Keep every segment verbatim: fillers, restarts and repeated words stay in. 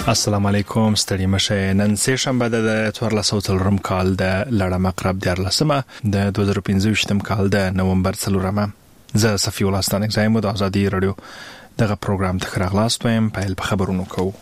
السلام علیکم ستړي مشه نن سه شنبه د څوارلسو څلورم کال د لړم اقرب د لسمه د دوه زره پنځه ویشتم کال د نومبر څلورمه زه صفی الله ستانک زایم د ازادي رادیو دغه پروګرام ته خراغلاست وایم په خبرونو کوو.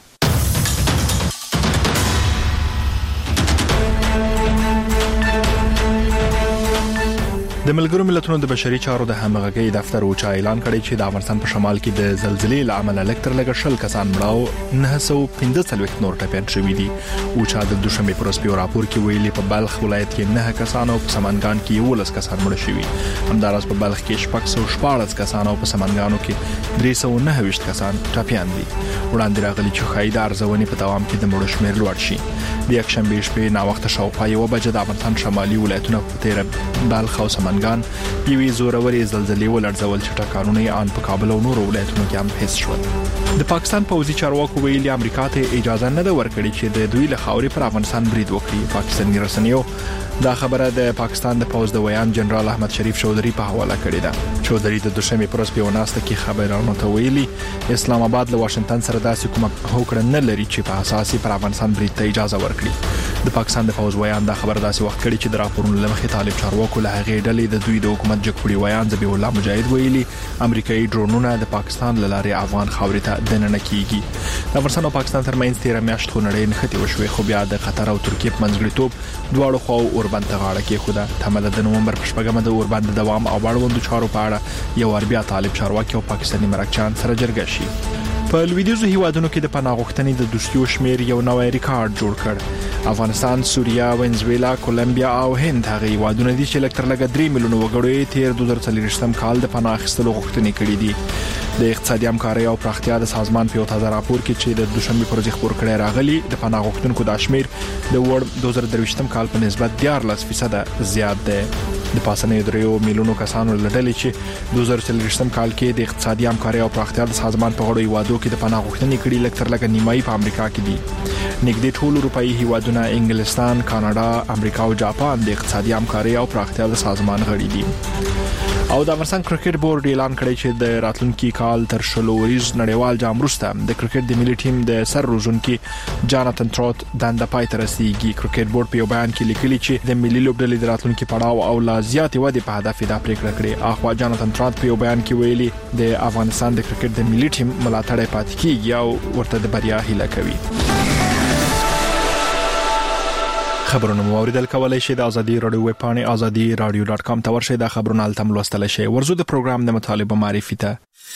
د ملګرو ملتونو د بشري چارو د همغږي دفتر او چا اعلان کړی چې د افغانستان په شمال کې د زلزلې لامل الکتر لګ شل کسان مړاو نه سو پنځه څلوېښت نور ټپيان شوي دي او چا د دوشنبه پر ورځ په راپور کې ویلي په بلخ ولایت کې نه کسان او په سمنګان کې یولس کسان مړ شوي. همداراز په بلخ کې شپږ سوه شپاړس کسان او په سمنګانو کې درې سوه نهه ویشت کسان ټپيان دي. وړاندې راغلي چې خایده ارزونې په دوام کې د مړو شمېر لوړ شي. د یک شنبه شپې نا وخت شاوخوا یو بجې د افغانستان شمالي ولایتونو په تیر بلخ او سمنګان یوې زوروري زلزلې ولړزول چې ټکانونه یې ان په کابل او نورو ولایتونو کې هم حس شول. د پاکستان پوځي چارواکو ویلي امریکا ته اجازه نه ده ورکړې چې د دوی له خاورې پر افغانستان برید وکړي. پاکستاني رسنیو دا خبره د پاکستان د پوځ د ویان جنرال احمد شریف چودھری په حواله کړې ده. چودھری د دوشنبه پر ورځ په وناسته کې خبرونه ته ویلي اسلام آباد له واشنگټن سره داسې کومه هوکړه نه لري چې په اساسي پر افغانستان برید ته اجازه ورکړي. د پاکستان د پوځ ویان دا خبره داسې وخت کړي چې د راپورونو لمخې طالب چارواکو له هغې ډلې د دوی د حکومت جګپړي ویان ذبیح الله مجاهد ویلي امریکایي ډرونونه د پاکستان له لارې افغان خاورې ته دننه کیږي. د افغانستان او پاکستان ترمنځ تیر میاشت خونړۍ نښتې وشوې خو بیا د قطر او ترکیې په منځګړیتوب دواړو خواو اوربند ته غاړه کېښوده. تمه د نومبر په شپږمه د اوربند دوام او اړوندو چارو په اړه یو اربیا طالب چارواکي او پاکستاني مرکچان سره جرګه شي. په لویدیځو هیوادونو کې د پناه غوښتنې د دوستیو شمیر یو نوی ریکارډ جوړ کړ. افغانستان، سوریه، وینزویلا، کولمبیا او هند هغه هیوادونه دي چې لکتر لګ درې میلیون وګړي تیر دوه زره څلوېښتم کال د پناه اخیستلو غوښتنې کړې دي. د اقتصادي همکارۍ او پراختیا د سازمان په یو تازه راپور کې چې د دوشنبه پر ورځ خبر کړی راغلی د پناه غوښتونکو د شمیر د وړ دوه زره درویشتم کال په نسبت دیارلس فیصد زیات دی. د پاسنۍ دریو میلیونو کسانو لړلې چې دوه زره څلوېښتم کال کې د اقتصادي همکارۍ او پراختیا د سازمان په غړو هیوادو کې د پناه غوښتنې کړي لکتر لګ نیمایي په امریکا کې دي. نږدې ټول اروپאי هیوادونه انګلستان، کاناډا، امریکا او جاپان د اقتصادي همکارۍ او پراختیا د سازمان غړي دي. او د افغانستان کرکټ بورډ اعلان کړی چې د راتلونکي کال تر شلو ورځ نړیوال جام وروسته د کرکټ د ملي ټیم د سر روزونکي جاناتن تروت دنده پای ته رسیږي. کرکټ بورډ په یو بیان کې لیکلي چې د ملي لوبډلې د راتلونکي پړاو او لا زیاتې ودې په هدف دا پریکړه کړې. اخوا جاناتن تروت په یو بیان کې ویلي د افغانستان د کرکټ د ملي ټیم ملاتړ پاتې کیږي او ورته د بریا هیله کوي. خبرونه مو اوریدل کولای شئ د ازادي رادیو ویب پاڼې ازادي رادیو ډاټ کام ته ورشئ. د خبرونو التم لوستل شئ. ورزو د پروګرام د مطالبه معرفي ته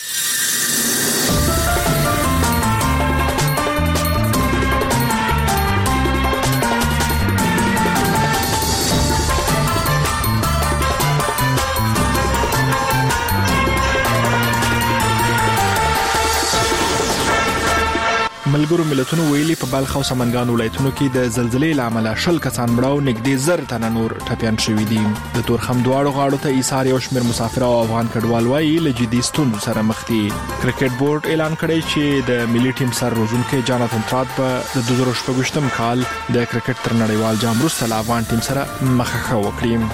ملګرو ملتونو ویلي په بلخ او سمنګان ولایتونو کې د زلزلې لامل شل کسان مړاو نږدې زر تنه نور ټپيان شوي دي. د تورخم دواړو غاړو ته ایثار یو شمېر مسافر او افغان کډوال وایي له جدي ستونزو سره مخ دي. کرکټ بورډ اعلان کړی چې د ملي ټیم سر روزونکي جاناتن تروت په د دوه زره شپږم کال د کرکټ تر نړیوال جام وروسته له افغان ټیم سره مخه وکړي.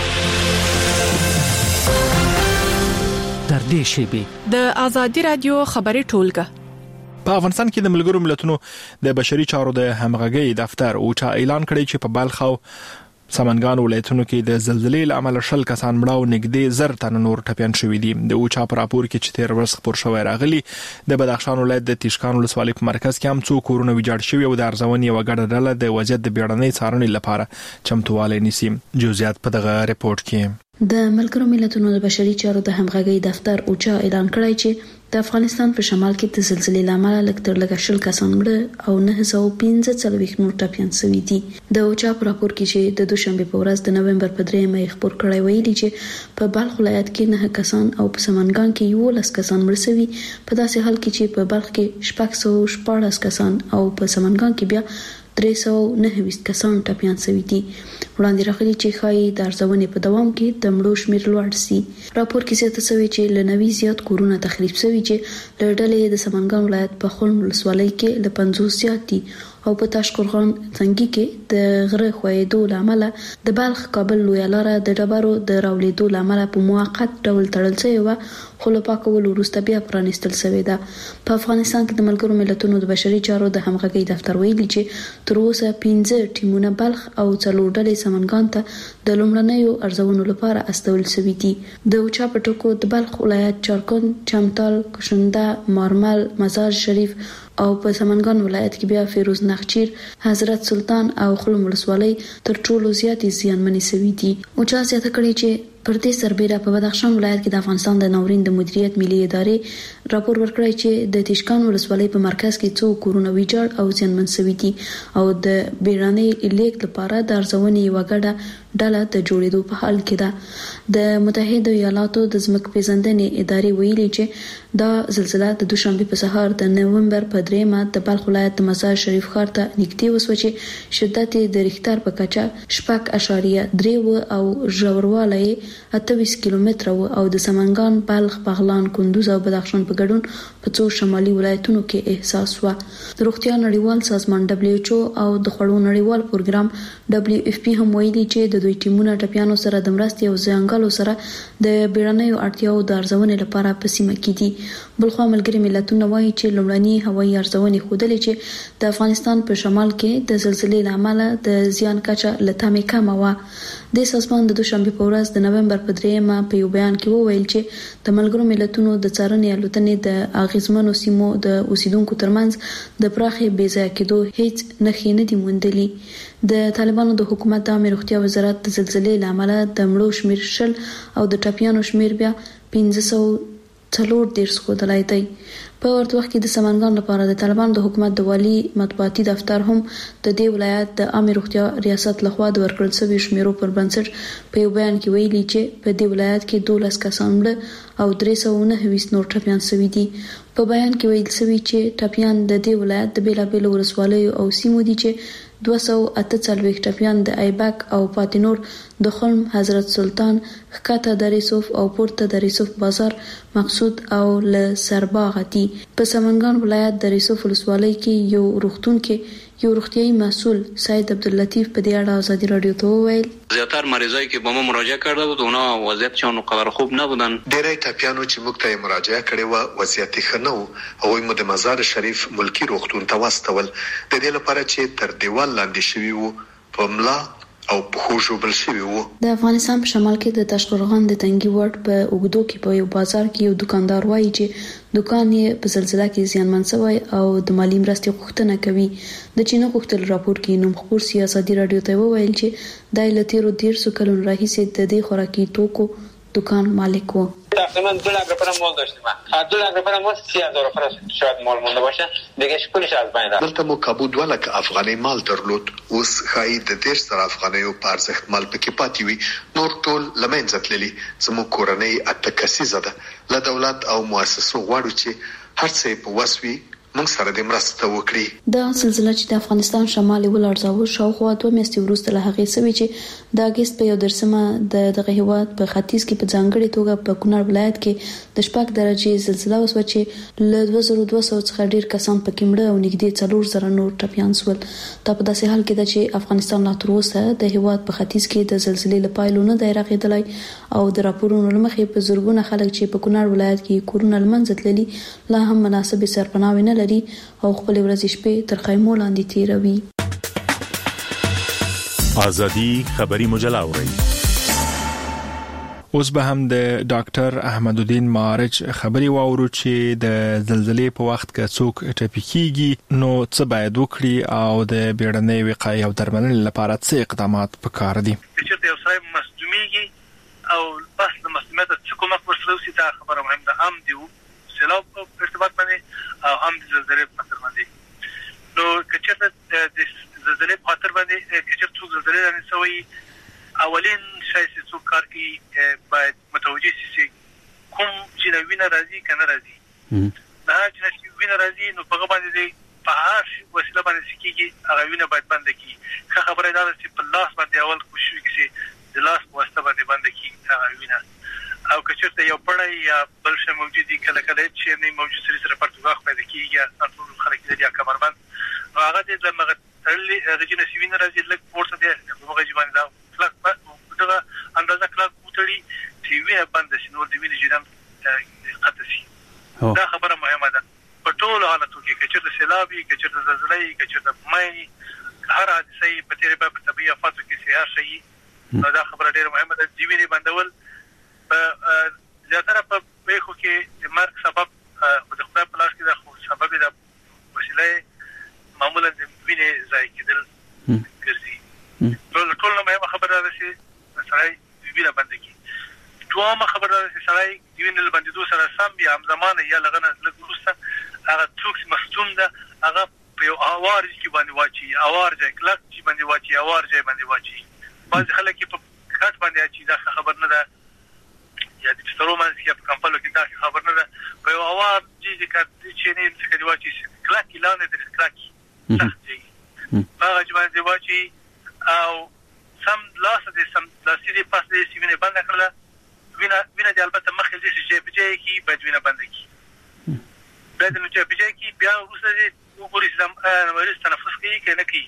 تر دې شیبې د ازادي رادیو خبري ټولګه په افغانستان کې د ملګرو ملتونو د بشري چارو د همغږي دفتر او چا اعلان کړی چې په بلخ او سمنګان ولایتونو کې د زلزلې لامل شل کسان مړاو نږدې زر تنه نور ټپيان شوي دي. د اوچا په راپور کې چې تیر ورځ خبر شوی راغلی د بدخشان ولایت د تیشکان ولسوالۍ په مرکز کې هم څو کورونه ویجاړ شوي او د ارزونې یو ګډه ډله د وضعیت د بیړنۍ څارنې لپاره چمتووالی نیسي. جزئیات په دغه ریپورت کې د ملګرو ملتونو د بشري چارو د همغږي دفتر اوچا اعلان کړی چې د افغانستان په شمال کې د زلزلې لامل لکتر لګ شل کسان مړه او نه سوه پنځه څلوېښت نور ټپيان شوي دي. د اوچا په راپور کې چې د دوشنبه په ورځ د نومبر په دریمه خبر کړی ویلي چې په بلخ ولایت کې نه کسان او په سمنګان کې یولس کسان مړ شوي. په داسې حال کې چې په بلخ کې شپږ سوه شپاړس کسان او په سمنګان کې بیا درې سوه نهه ویشت کسان ټپيان شوي دي. وړاندې راغلي چې خای د ارزونې په دوام کې د مړو شمېر لوړ سي. راپور کې زیاته شوی چې له نوي زیات کورونه تخریب شوي چې له ډلې د سمنګان ولایت په خلم ولسوالۍ کې له پنځوس زیات دي او په تاشقرغان څنګه کې د غره خوېدو لامل د بلخ کابل لوی لار د ډبرو د راولېدو لامل په موقت ډول تړل شوی و خو له پاکولو وروسته بیا پرانیستل شوې ده. په افغانستان کې د ملګرو ملتونو د بشري چارو د همغږي دفتر ویلي چې تر اوسه پنځه ټیمونه بلخ او څلور ډلې سمنګان ته د لومړنیو ارزونو لپاره استول شوي دي. د اوچا په ټکو د بلخ ولایت چارکون، چمتال، کشنده، مارمل، مزار شریف او په سمنګان ولایت کې بیا فیروز نخچیر، حضرت سلطان او خلم ولسوالۍ تر ټولو زیاتې زیانمنې شوي دي. اوچا زیاته کړې چې پر دې سربېره په بدخشان ولایت کې د افغانستان د ناورین د مدیریت ملي ادارې راپور ورکړی چې د تشکان ولسوالۍ په مرکز کې څو کورونه ویجاړ او زیانمن شوي دي او د بیړنۍ لیک لپاره د ارزونې یوه ګډه ډله د جوړېدو په حال کې ده. د متحده ایالاتو د ځمکې پیژندنې ادارې ویلي چې دا زلزله د دوشنبه په سهار د نومبر په دریمه د بلخ ولایت د مزار شریف ښار ته نږدې وسوه چې شدت د ریختر په کچه شپږ اعشاریه درې او ژوروالی اته کیلومتره او د سمنګان، بلخ، بغلان، کندوز او بدخشان په ګډون په څو شمالي ولایتونو کې احساس و. د روغتیا نړیوال سازمان دبليو ایچ او او د خوړو نړیوال پروګرام دبليو اف پی هم ویلي چې د دوی ټیمونه ټپیانو سره د مرستې او ځنګلو سره د بیړنیو اړتیاو د ارزونې لپاره په سیمه کې دي. بلخوا ملګري ملتونه وایي چې لومړني هوایي ارزونې ښودلې چې د افغانستان په شمال کې د زلزلې له امله د زیان کچه له تمې کمه و. د سازمان د دوشنبه په ورځ د نومبر په دریمه په یو بیان کې وویل چې د ملګرو ملتونو د څارنې الوتنې د اغیزمنو سیمو د اوسیدونکو ترمنځ د پراخې بې ځایه کېدو هیڅ نښې نه دي موندلې. د طالبانو د حکومت د عامه روغتیا وزارت د زلزلې له امله د مړو شمیر شل او د ټپیانو شمیر بیا پنځه سوه څلور دېرش ښودلی دی. په ورته وخت کې د سمنګان لپاره د طالبانو د حکومت د والي مطبوعاتي دفتر هم د دې ولایت د عامه روغتیا ریاست لخوا د ورکړل شوی شمیرو پر بنسټ په یو بیان کې ویلي چې په دې ولایت کې دولس کسان مړه او درې سوه نهه ویشت نور ټپیان شوي دي. په بیان کې ویل شوی چې ټپیان د دې ولایت د بیلابیلو ولسوالیو او سیمو دي چې دوه سوه اته څلوېښت ټپیان د ایبک او پاتې نور د خلم، حضرت سلطان، ښکته د ریسوف او پورته د ریسوف بازار، مقصود او له سرباغه دي. په سمنګان ولایت د ریسوف ولسوالۍ کې یو روغتون کې یو روغتیايي مسؤل سید عبداللطیف په دې اړه ازادي رادیو ته وویل زیاتر مریضایی که با ما مراجعه کرده بود اونا وضعیتشان قدر خوب نبودن. ډیری ټپیانو چې موږ ته مراجعه کړې و وضعیت ښه نه و او موږ د مزار شریف ملکی روغتون ته واستول د دې لپاره چې تر دیوال لاندې شوي وو په ملا او په خوشو بل شوي وو. د افغانستان په شمال کې د تاشقرغان د تنګي وړ په اوګدو کې په یو بازار کې یو دکاندار وایي چې دکان یې په زلزلہ کې زیانمن شوی او د مالی مرستې غوښتنه کوي. د چینو غوښتل راپور کې نوم خبر سیاسي رادیو ته وویل چې د لتیرو دیرسو کلونو راهیسې د دې خوراکي توکو دکان مالک و. تقریبا دو لاک روپیه مال داشتیم. من دو لاک روپیه مال سی هزار روپیه شاید مال مونده باشه دیگه شکلش از بین رفت. دلته مو کابو دوه لک افغاني مال درلود اوس خای د دیش سره افغانیو په ارزښت مال پکې پاتې وي نور ټول لمنځه تللي. زموږ کورنۍ اته کسیزه ده له دولت او مؤسسو غواړو چې هر څه په وسوي موږ سره د مرسته وکړي. دا زلزلہ چې د افغانستان شمالي ولړزاوه شاوخوا دوه میاشتې وروسته له هغې سوي چې د اگست په یو درسمه د دغه هیواد په ختیځ کې په ځانګړي توګه په کونړ ولایت کې د شپږ درجې زلزلہ وسوه چې له دوه زره دوه سوه څخه ډیر کسان پکې مړه او نږدې څلور زره نور ټپیان شول. دا په داسې حال کې ده چې افغانستان لا تر اوسه د هیواد په ختیځ کې د زلزلې له پایلو نه دی راغیدلی او د راپورونو له مخې په زرګونه خلک چې په کونړ ولایت کې کورونه له منځه تللي لا هم مناسبې سرپناهي نه لري او خپل ورځې شپې تر خیمو لاندې تیروي. ازادي خبري مجله اوري. اوس به هم د ډاکټر احمد الدین مارج خبري واورو چې د زلزلې په وخت کې څوک ټپي کیږي نو څه باید وکړي او د بیړنۍ وقایې او درملنې لپاره څه اقدامات پکار دي. چې یو ځای مصدومیږي او بس د مصدومیت څخه کومه ورسره وسی دا خبره مهمه ده. هم دی سیلاب په ارتباط باندې او هم د زلزلې په خاطر باندې نو کچته د زلزلې په خاطر باندې کچته څو زلزلې باندې سوي اولین شای چې څو کار کوي باید متوجه شي کوم چې وینه راځي کنه راځي دا چې وینه راځي نو په باندې په هر وسیله باندې سکیږي هغه وینه باید باندې کی ښه خبره ده چې په لاس باندې اول کوشش وکړي د لاس په واسطه باندې باندې کی هغه وینه او کچته یو پړی یا بل څه موجودي کله کله چې نه موجود سره سره پرتګاخ پیدا کیږي ټول خلک دې یا کمربند نو هغه دې د مغه تړلې رجنه سوینه راځي لکه پورته دې هغه ځوان دا فلک دغه اندازه کلاک وټړي چې وینه باندې شنو د وینې جرم قطع شي. دا خبره مهمه ده. په ټول حالاتو کې که چېرته سیلاب وي، که چېرته زلزله وي، که چېرته ماین هر حادثه یې په تېرې به په طبیعي آفاتو کې سیار شي، نو دا خبره ډېره مهمه ده. د وینې بندول په زیاتره په پیښو کې د مرګ سبب خو د خدای په لاس کې ده، خو سبب یې د وسیله معمولا د وینې ضایع کېدل ګرځي. ټول ټول نه مهمه خبره ده چې سړی وینه بنده کړي. دویمه خبره ده چې سړی د وینې له بندېدو سره سم یا همزمانه یا له هغه نه لږ وروسته هغه څوک چې مصدوم ده هغه په یو هوار ځای کې باندې واچوي، هوار ځای کلک چې باندې واچوي، هوار ځای باندې واچوي. بعضې خلک یې په کټ باندې اچوي، دا ښه خبر نه ده، یا د بسترو منځ کې یا په کمپلو کې دا ښه خبر نه ده. په یو هوار ځای چې نه څخه دې واچوي، کلک یې لاندې درې کلک سخت ځای په هغه چې باندې واچوي او سم لاسه دې سم لاسي دې پاس دې چې وینې بنده کړله، وینه وینه دې البته مخکې دې چې جای په جای کړي، باید وینه بنده کړي. بیا دې نو جای په جای کړي، بیا وروسته دې وګوري چې مریض تنفس کوي که نه کوي.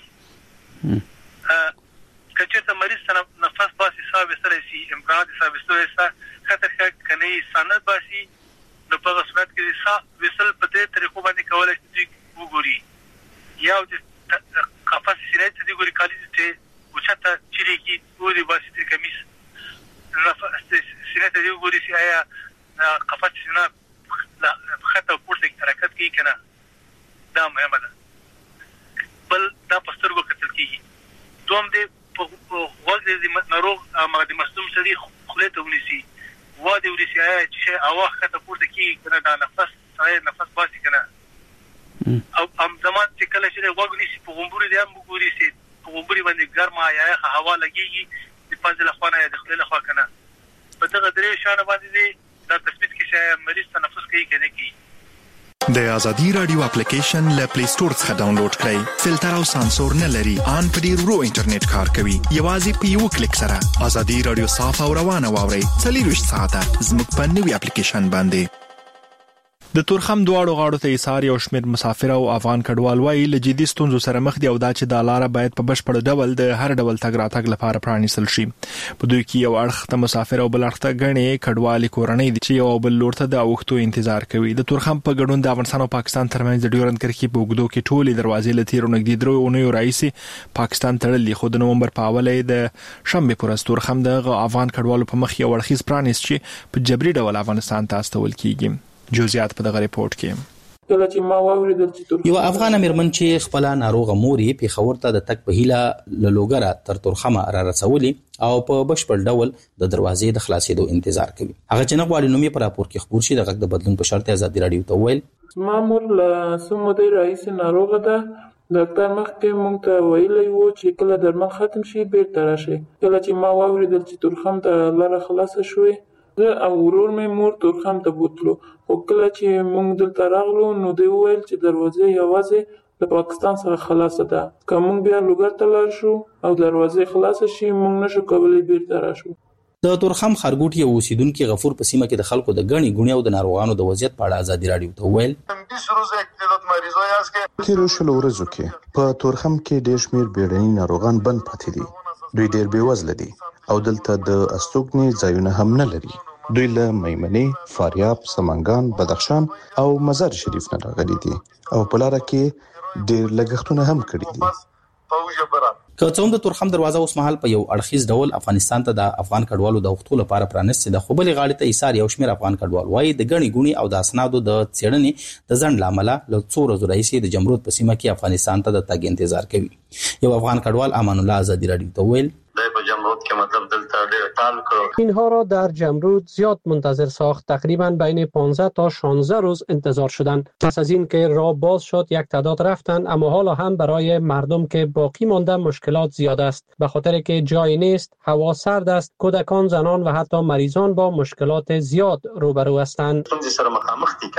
که چېرته مریض نفس باسي، ساه ویستلی سي، امکانات یې ساه ویستلی شته، ښه تر ښه که نه یې ساه نه باسي، نو په هغه صورت کې د ساه ویستل په دې طریقو باندې کولی شي دوی وګوري. یا د قفس سینې ته دې ګوري، کالي چې اوچته چیرېږي ودې باسي ترې کمیس، سینې ته دې وګوري چې آیا قفس سینه ښکته او پورته حرکت کوي که نه. دا مهمه ده. بل دا په سترګو کتل کېږي. دوم دې په غوږ د ناروغ د مصدوم سړي خولې ته ونیسي، وا دې ونیسي آیا چې شی هوا ښکته پورته کېږي که نه، دا نفس سړی نفس باسي که نه. او همزمان چې کله چې غوږ ونیسي په غومبوري دې هم وګوري چې په غومبوري باندې ګرمه یا یخه هوا لګېږي د پزې له خوا نه یا د خولې له خوا که نه. په دغه درې شیانو باندې دې دا تثبیت کړي چې مریض تنفس کوي که نه کوي. د ازادي رادیو اپلیکیشن له پلی سٹور څخه ډاونلوډ کړئ. فلټر او سانسور نه لري، ان په ډیر ورو انټرنیټ کار کوي. یوازې په یو کلیک سره ازادي رادیو صاف او روانه واورئ. څلورویشت ساعته زموږ په نوي اپلیکیشن باندې. د تورخم دواړو غاړو ته ایثار یو شمېر مسافر او افغان کډوال وایي له جدي ستونزو سره مخ دي او دا چې د لاره باید په بشپړ ډول د هر ډول تګ راتګ لپاره پرانیستل شي. په دوی کې یو اړخ ته مسافر او بل اړخ ته ګڼې کډوالي کورنۍ دي چې یو بل لور ته د اوښتو انتظار کوي. د تورخم په ګډون د افغانستان او پاکستان ترمنځ د ډیورند کرښې په اوږدو کې ټولې دروازې له تیرو نږدې درو اونیو راهیسې پاکستان تړلې، خو د نومبر په اوله یې د شنبې په ورځ تورخم د افغان کډوالو په مخ یو اړخیز پرانیست چې په جبري ډول افغانستان ته استول کیږي. جزئیات په دغه ریپورت کې. کله چې ما واوریدل چې یو افغان امرمن چې خپل ناروغه مور یې پیښور ته د تک په هیله لوګره تر تورخمه را رسولي او په بشپړ ډول د دروازې د خلاصېدو انتظار کوي. هغه چې نه غواړي نوم یې په راپور کې خبر شي د غږ د بدلون په شرط ازادي رادیو ته ویل ما مور له سمو دی رئیس ناروغه ده. ډاکټر مخکې مونږ ته ویلي وو چې کله درمل ختم شي بیرته راشي. کله چې ما واوریدل چې تورخم ته لاره خلاصه شوې، زه او ورور مې مور تورخم ته بوتلو، خو کله چې مونږ دلته راغلو نو دوی وویل چې دروازې یوازې د پاکستان سره خلاصه ده. که مونږ بیا لوګر ته لاړ شو او دروازې خلاصه شي مونږ نشو کولی بیرته راشو. د تورخم خرګوټ یو اوسیدونکي غفور په سیمه کې د خلکو د غني غونی او د ناروغانو د وضعیت په اړه ازادي رادیو ته ویل تیرو شلو ورځو کې په تورخم کې ډېر شمېر بیړني ناروغان بند پاتې دي. دوی ډېر بېوزله دي او دلته د استوګنې ځایونه هم نه لري. دوی له میمنې، فاریاب، سمنګان، بدخشان او مزار شریف نه راغلي دي او په لاره کې ډېر لګښتونه هم کړي دي. که څوم د تورخم دروازه اوس مهال په یو اړخیز ډول افغانستان ته د افغان کډوالو د وختو لپاره پرانیستې ده، خو بلې غاړې ته ایثار یو شمېر افغان کډوال وایي د ګڼې ګوڼې او د اسنادو د څېړنې د ځنډ له امله له څو ورځو راهیسې د جمرود په سیمه کې افغانستان ته د تګ انتظار کوي. یو افغان کډوال امان الله ازادي رادیو ته ویل جمرود که مطلب دلتا ټال کړو. اینها را در جمرود زیاد منتظر ساخت. تقریبا بین پانزده تا شانزده روز انتظار شدند. پس از این که راه باز شد یک تعداد رفتند، اما حالا هم برای مردم که باقی مانده مشکلات زیاد است، به خاطر که جای نیست، هوا سرد است، کودکان، زنان و حتی مریضان با مشکلات زیاد روبرو هستند.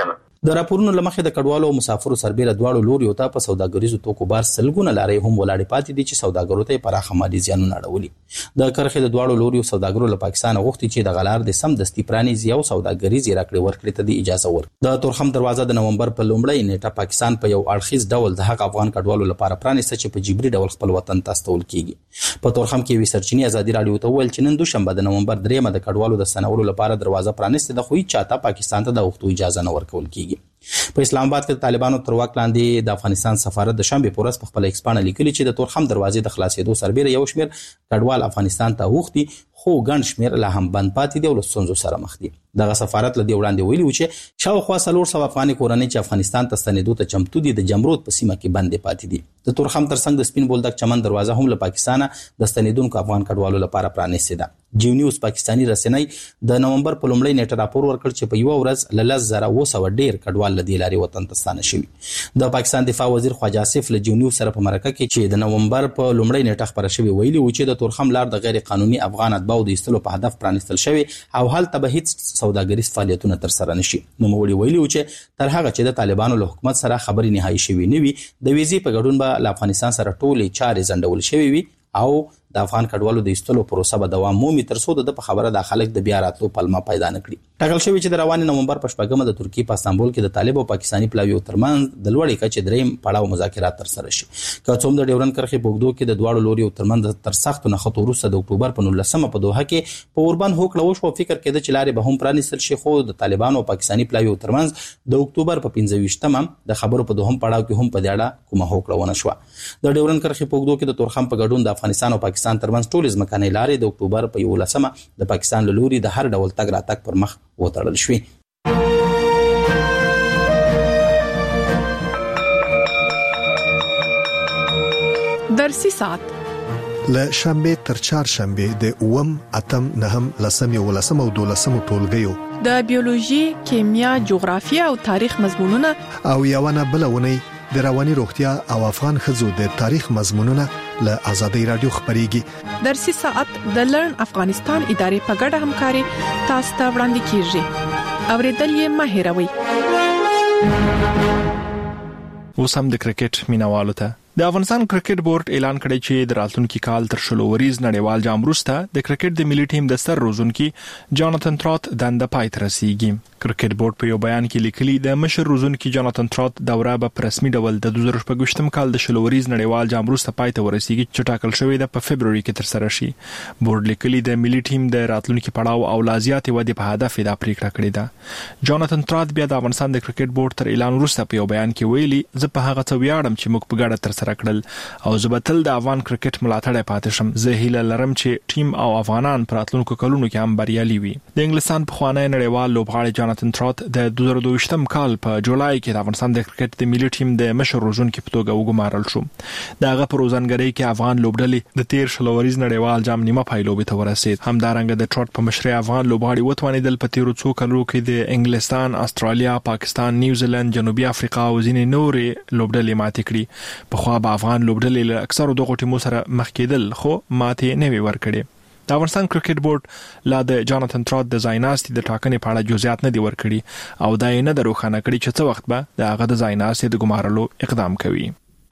د راپورونو لمخې د کډوالو او مسافرو سربېره دواړو لوري ته په سوداګریزو توکو بار سلګونه لارې هم ولاړې پاتې دي چې سوداګرو ته پراخه مالي زیانونه اړولي. د کرخې د دواړو لوري سوداګرو له پاکستان غوښتي چې د غلار د سم دستي پرانیزي او سوداګریزي راکړې ورکړې ته د اجازه ورکړي. د تورخم دروازه د نومبر په لومړۍ نیټه پاکستان په یو اړخیز ډول د حق افغان کډوالو لپاره پرانیسته چې په جبري ډول خپل وطن ته استول کیږي. په تورخم کې وی سرچینی ازادي رادیو ته ویل چې نن دوشنبه د نومبر درېمه د کډوالو د سنورو لپاره دروازه پرانیسته د خوې چاته پاکستان ته د وختو اجازه نه ورکول کیږي. په اسلام آباد کې د طالبانو تر واک لاندې د افغانستان سفارت د شنبه پورس په خپل ایکسپانه لیکلي چې د تورخم دروازې د خلاصېدو سربېره یو شمېر کډوال افغانستان ته وختي خو ګڼ شمېر لا هم بند پاتې دي او له ستونزو سره مخ دي. دغه سفارت له دې وړاندې ویلي و چې شاوخوا څلور سوه افغاني کورنۍ چې افغانستان ته ستنېدو ته چمتو دي د جمرود په سیمه کې بندې پاتې دي. د تورخم ترڅنګ د سپین بولدک چمن دروازه هم له پاکستانه د ستنېدونکو افغان کډوالو لپاره پرانیستې ده. جیو نیوز پاکستاني رسنۍ د نومبر په لومړۍ نیټه راپور ورکړ چې په یوه ورځ له لس زره اوه سوه ډېر کډوال له دې لارې وطن ته ستانه شوي. د پاکستان دفاع وزیر خواجه آصف له جیو نیوز سره په مرکه کې چې د نومبر په لومړۍ نیټه خپره شوې ویلي و چې د تورخم لار د غیر قانوني افغان اتباعو د ایستلو په هدف پرانیستل شوی او هلته به هیڅ سوداګریز فعالیتونه ترسره نشي. نوموړي ویلي و چې تر هغه چې د طالبانو له حکومت سره خبرې نهایي شوې نه وي د ویزې په ګډون به له افغانستان سره ټولې چارې ځنډول شوې وي او د افغان کډوالو د ایستلو پروسه به دوام مومي تر څو د په خبره د خلک د بیا راتلو پلمه پیدا نه کړي. ټاکل شوی چې د روانې نومبر په شپږمه د ترکیې په استانبول کې د طالب او پاکستاني پلاویو ترمنځ د لوړې کچې دریم پړاو مذاکرات ترسره شي. که څوم د ډیورن کرښې په اوږدو کې د دواړو لوريو ترمنځ تر سختو نښتو وروسته د اکتوبر په نولسمه په دوحه کې په اوربند هوکړه وشوه، فکر کېده چې لارې به هم پرانیستل شي، خو د طالبانو او پاکستاني پلاویو ترمنځ د اکتوبر په پنځه ویشتمه د خبرو په دوهم پړاو کې هم په دې اړه کومه هوکړه ونه شوه. د ډیورن کرښې په اوږدو کې د تورخم په ګډون د افغانستان او پاکستان ترمنځ ټولې ځمکنۍ لارې د اکتوبر په یولسمه د پاکستان له لوري د هر ډول تګ راتګ پر مخ وتړل شوې. درسي ساعت له شنبه تر چهارشنبه د اووم اتم نهم لسم یولسم او دولسم ټولګیو د بیولوژي، کیمیا، جغرافیه او تاریخ مضمونونه او یوونه بلونه د رواني روغتیا او افغان ښځو د تاریخ مضمونونه له آزادۍ رادیو خبريږي. درسي ساعت د لرن افغانستان ادارې په ګډه همکاري تاسو ته وړاندې کیږي. اوریدل یې مه هېروئ. اوس هم د کرکټ مینوالو ته د افغانستان کرکټ بورډ اعلان کړی چې د راتلونکي کال تر شلو وریز نړیوال جام وروسته د کرکټ د ملي ټیم د سر روزونکي جاناتن ترات دنده پای ته رسیږي. کرکټ بورډ په یو بیان کې لیکلي د مشر روزونکي جاناتن ترات دوره به په رسمي ډول د دوه زره شپږم کال د شلو وریز نړیوال جام وروسته پای ته ورسیږي چې ټاکل شوی د په فبرवरी کې تر سره شي. بورډ لیکلي د ملي ټیم د راتلونکي پړاو او لازیات ودی په هدف دا پریکړه کړې ده. جاناتن ترات بیا د افغانستان د کرکټ بورډ تر اعلان وروسته په یو بیان کې ویلي زه په هغه څه ویاړم چې موږ په ګډه تر کړل او زبتل د افغان کرکټ ملاتړ پاتې شم. زه هیله لرم چې ټیم او افغانان پر راتلونکو کلونو کې هم بریالي وي. د انګلستان په خوانی نړیوال لوبغاړي جاناتن ترات د دوه زره دوه کال په جولای کې د افغانستان د کرکټ د ملي ټیم د مشر روزونکي په توګه وګمارل شو. دغه په روزنګرۍ کې افغان لوبډلې د تیر شلو وریز نړیوال جام نیمه پایلوبې ته ورسید. همدارنګه د ترات په مشرۍ افغان لوبغاړي وتوانیدل په تیرو څو کلونو کې د انګلستان، استرالیا، پاکستان، نیوزیلند، جنوبي افریقا او ځینې نورې لوبډلې ماتې کړي. په خو به افغان لوبډلې له اکثرو دغو ټیمو سره مخ کېدل خو ماتې نه وی ورکړي. د افغانستان کرکټ بورډ لا د جاناتن ترات د ځایناستي د ټاکنې په اړه جزئیات نه دي ورکړي او دا یې نه د روښانه کړي چې څه وخت به د هغه د ځایناستي د ګمارلو اقدام کوي.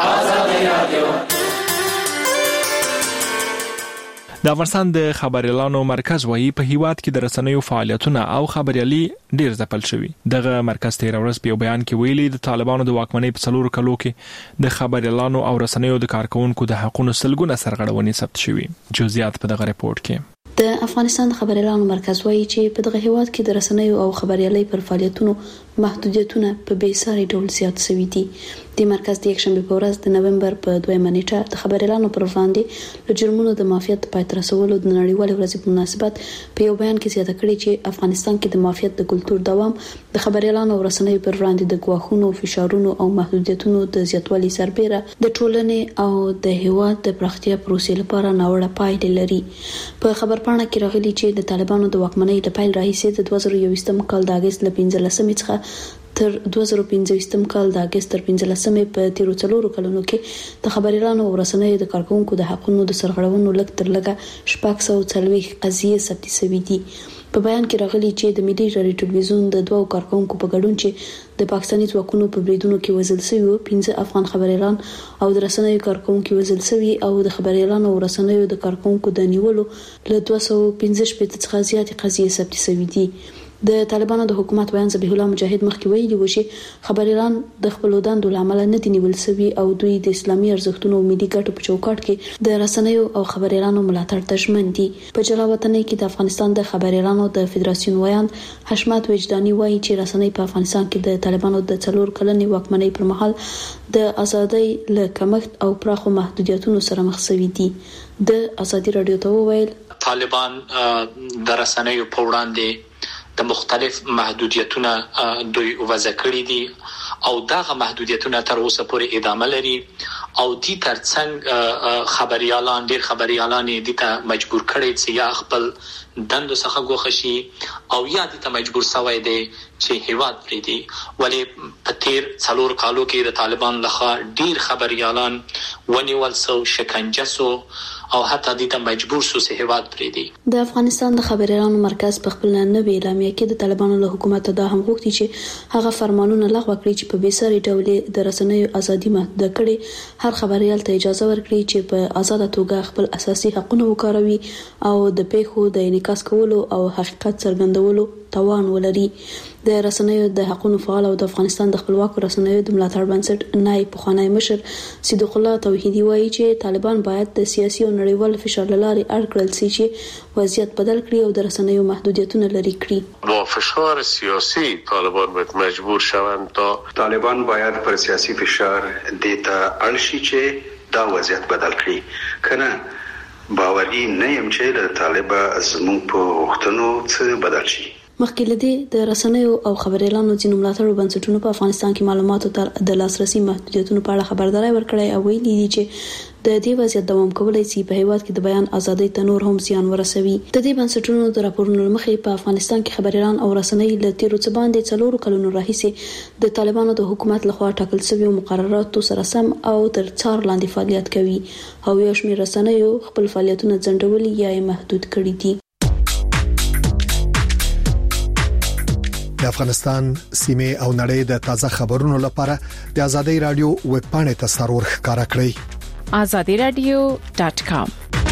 د افغانستان د خبريالانو مرکز وایي په هیواد کې د رسنیو فعالیتونه او خبريالي ډیر ځپل شوی. دغه مرکز تیر ورځ په بیان کې ویلي د طالبانو د واکمنۍ په څلور کلو کې د خبريالانو او رسنیو د کارکونکو د حقوقو سلګونه سرغړونې ثبت شوي. جزئیات په دغه ریپورت کې. د افغانستان د خبريالانو مرکز وایي چې په دغه هیواد کې د رسنیو او خبريالۍ پر فعالیتونو محدودیتونه په بیساري ډول زیات شوي دي. د مرکز د یکشنبه په ورځ د نومبر په دویمه نیټه د خبريالانو پر وړاندې له جرمونو د مافیات په پای رسولو د نړیوال ورځې په مناسبت په یو بیان کې زیاته کړې چې افغانستان کې د مافیات د کلتور دوام د خبريالانو او رسنیو پر وړاندې د ګواښونو، فشارونو او محدودیتونو د زیاتوالي سربېره د ټولنې او د هیواد د پراختیا پروسې لپاره ناوړه پایلې لري. په خبرپاڼه کې راغلي چې د طالبانو د واکمنۍ د پیل راهیسې د دوه زره یوویشتم کال د اگست له پنځلسمې څخه تر دوه زره پنځويشتم کال د اگست تر پنځلسمې په تیرو څلورو کلونو کې د خبريالانو او رسنیو د کارکونکو د حقوقو د سرغړونو لږ تر لږه شپږ سوه څلوېښت قضیې ثبت شوې دي. په بیان کې راغلي چې د ملي رادیو ټلویزیون د دوه کارکونکو په ګډون چې د پاکستاني ځواکونو په بریدونو کې وژل شوي پنځه افغان خبريالان او د رسنیو کارکونکو وژل شوي او د خبريالانو او رسنیو د کارکونکو د نیولو له دوه سوه پنځه شپږ څخه زیاتې قضیې ثبت شوي دي. د طالبانو د حکومت بیان ذبیح الله مجاهد مخکې ویلي و چې خبريالان د خپل دندو لامل نه دي نیول شوي او دوی د اسلامي ارزښتونو او ملي ګټو په چوکاټ کې د رسنیو او خبريالانو ملاتړ ته ژمن دي. په جلاوطنۍ کې د افغانستان د خبريالانو د فدراسیون ویاند حشمت وجداني وایي چې رسنۍ په افغانستان کې د طالبانو د څلور کلنې واکمنۍ پر مهال د ازادۍ له کمښت او پراخو محدودیتونو سره مخ شوي دي. د ازادي رادیو ته وویل طالبان د رسنیو په وړاندې د مختلف محدودیتونه دوی وضع کړی دي او دغه محدودیتونه تر اوسه پورې ادامه لري او دي ترڅنګ خبريالان ډیر خبريالان دي ته مجبور کړي چې یا خپل دندو څخه ګوښه شي او یا دي ته مجبور شوی دي چې هیواد پرېږدي. ولې په تیر څلور کالو کې د طالبان لخوا ډیر خبريالان ونیول شو، شکنجه شو او حتی دې ته مجبور شو چې هیواد پرېږدي. د افغانستان د خبريالانو مرکز په خپل نوې اعلامیه کې د طالبانو له حکومت دا هم غوښتي چې هغه فرمانونه لغوه کړي چې په بیساري ډول د رسنیو ازادي محدود کړي، هر خبريال ته اجازه ورکړي چې په آزاد توګه خپل اساسي حقوق وکاروي او د پیښو د انعکاس کولو او حقیقت څرګندولو توان ولري. د رسنیو د حقوقو فعال او د افغانستان د خپلواک رسنیو د ملاتړ بنسټ نائب پخوانی مشر صدیق الله توحیدی وایي چې طالبان باید د سیاسي او نړیوال فشار لاري اړ کړل شي چې وضعیت بدل کړي او د رسنیو محدودیتونه لرې کړي. با فشار سیاسی طالبان باید مجبور شوند تا طالبان باید پر سیاسی فشار دیتا اړ شي چې دا وضعیت بدل کړي. کنه باوري نه يم چې د طالب زموږ په وختونو څه بدل شي. مخکې لدی د رسنیو او خبريالانو ځینو ملاتړو بنسټونو په افغانستان کې معلوماتو تر د لاسرسي محدودیتونو په اړه خبرداري ورکړې او ویلي دي چې د دې وضعیت دوام کولای شي په هیواد کې د بیان ازادۍ ته نور هم زیان ورسوي. د دې بنسټونو د راپورونو مخې په افغانستان کې خبريالان او رسنۍ له تیرو څه باندې څلورو کلونو راهیسې د طالبانو د حکومت لخوا ټاکل شوی مقرراتو سره سم او تر څار لاندې فعالیت کوي او یو شمېر رسنیو خپل فعالیتونه ځنډولي یا محدود کړي دي. د افغانستان سیمه او نړۍ د تازه خبرونو لپاره د ازادي رادیو ویب پاڼې ته سرور ښکارا کړئ azadi radio dot com.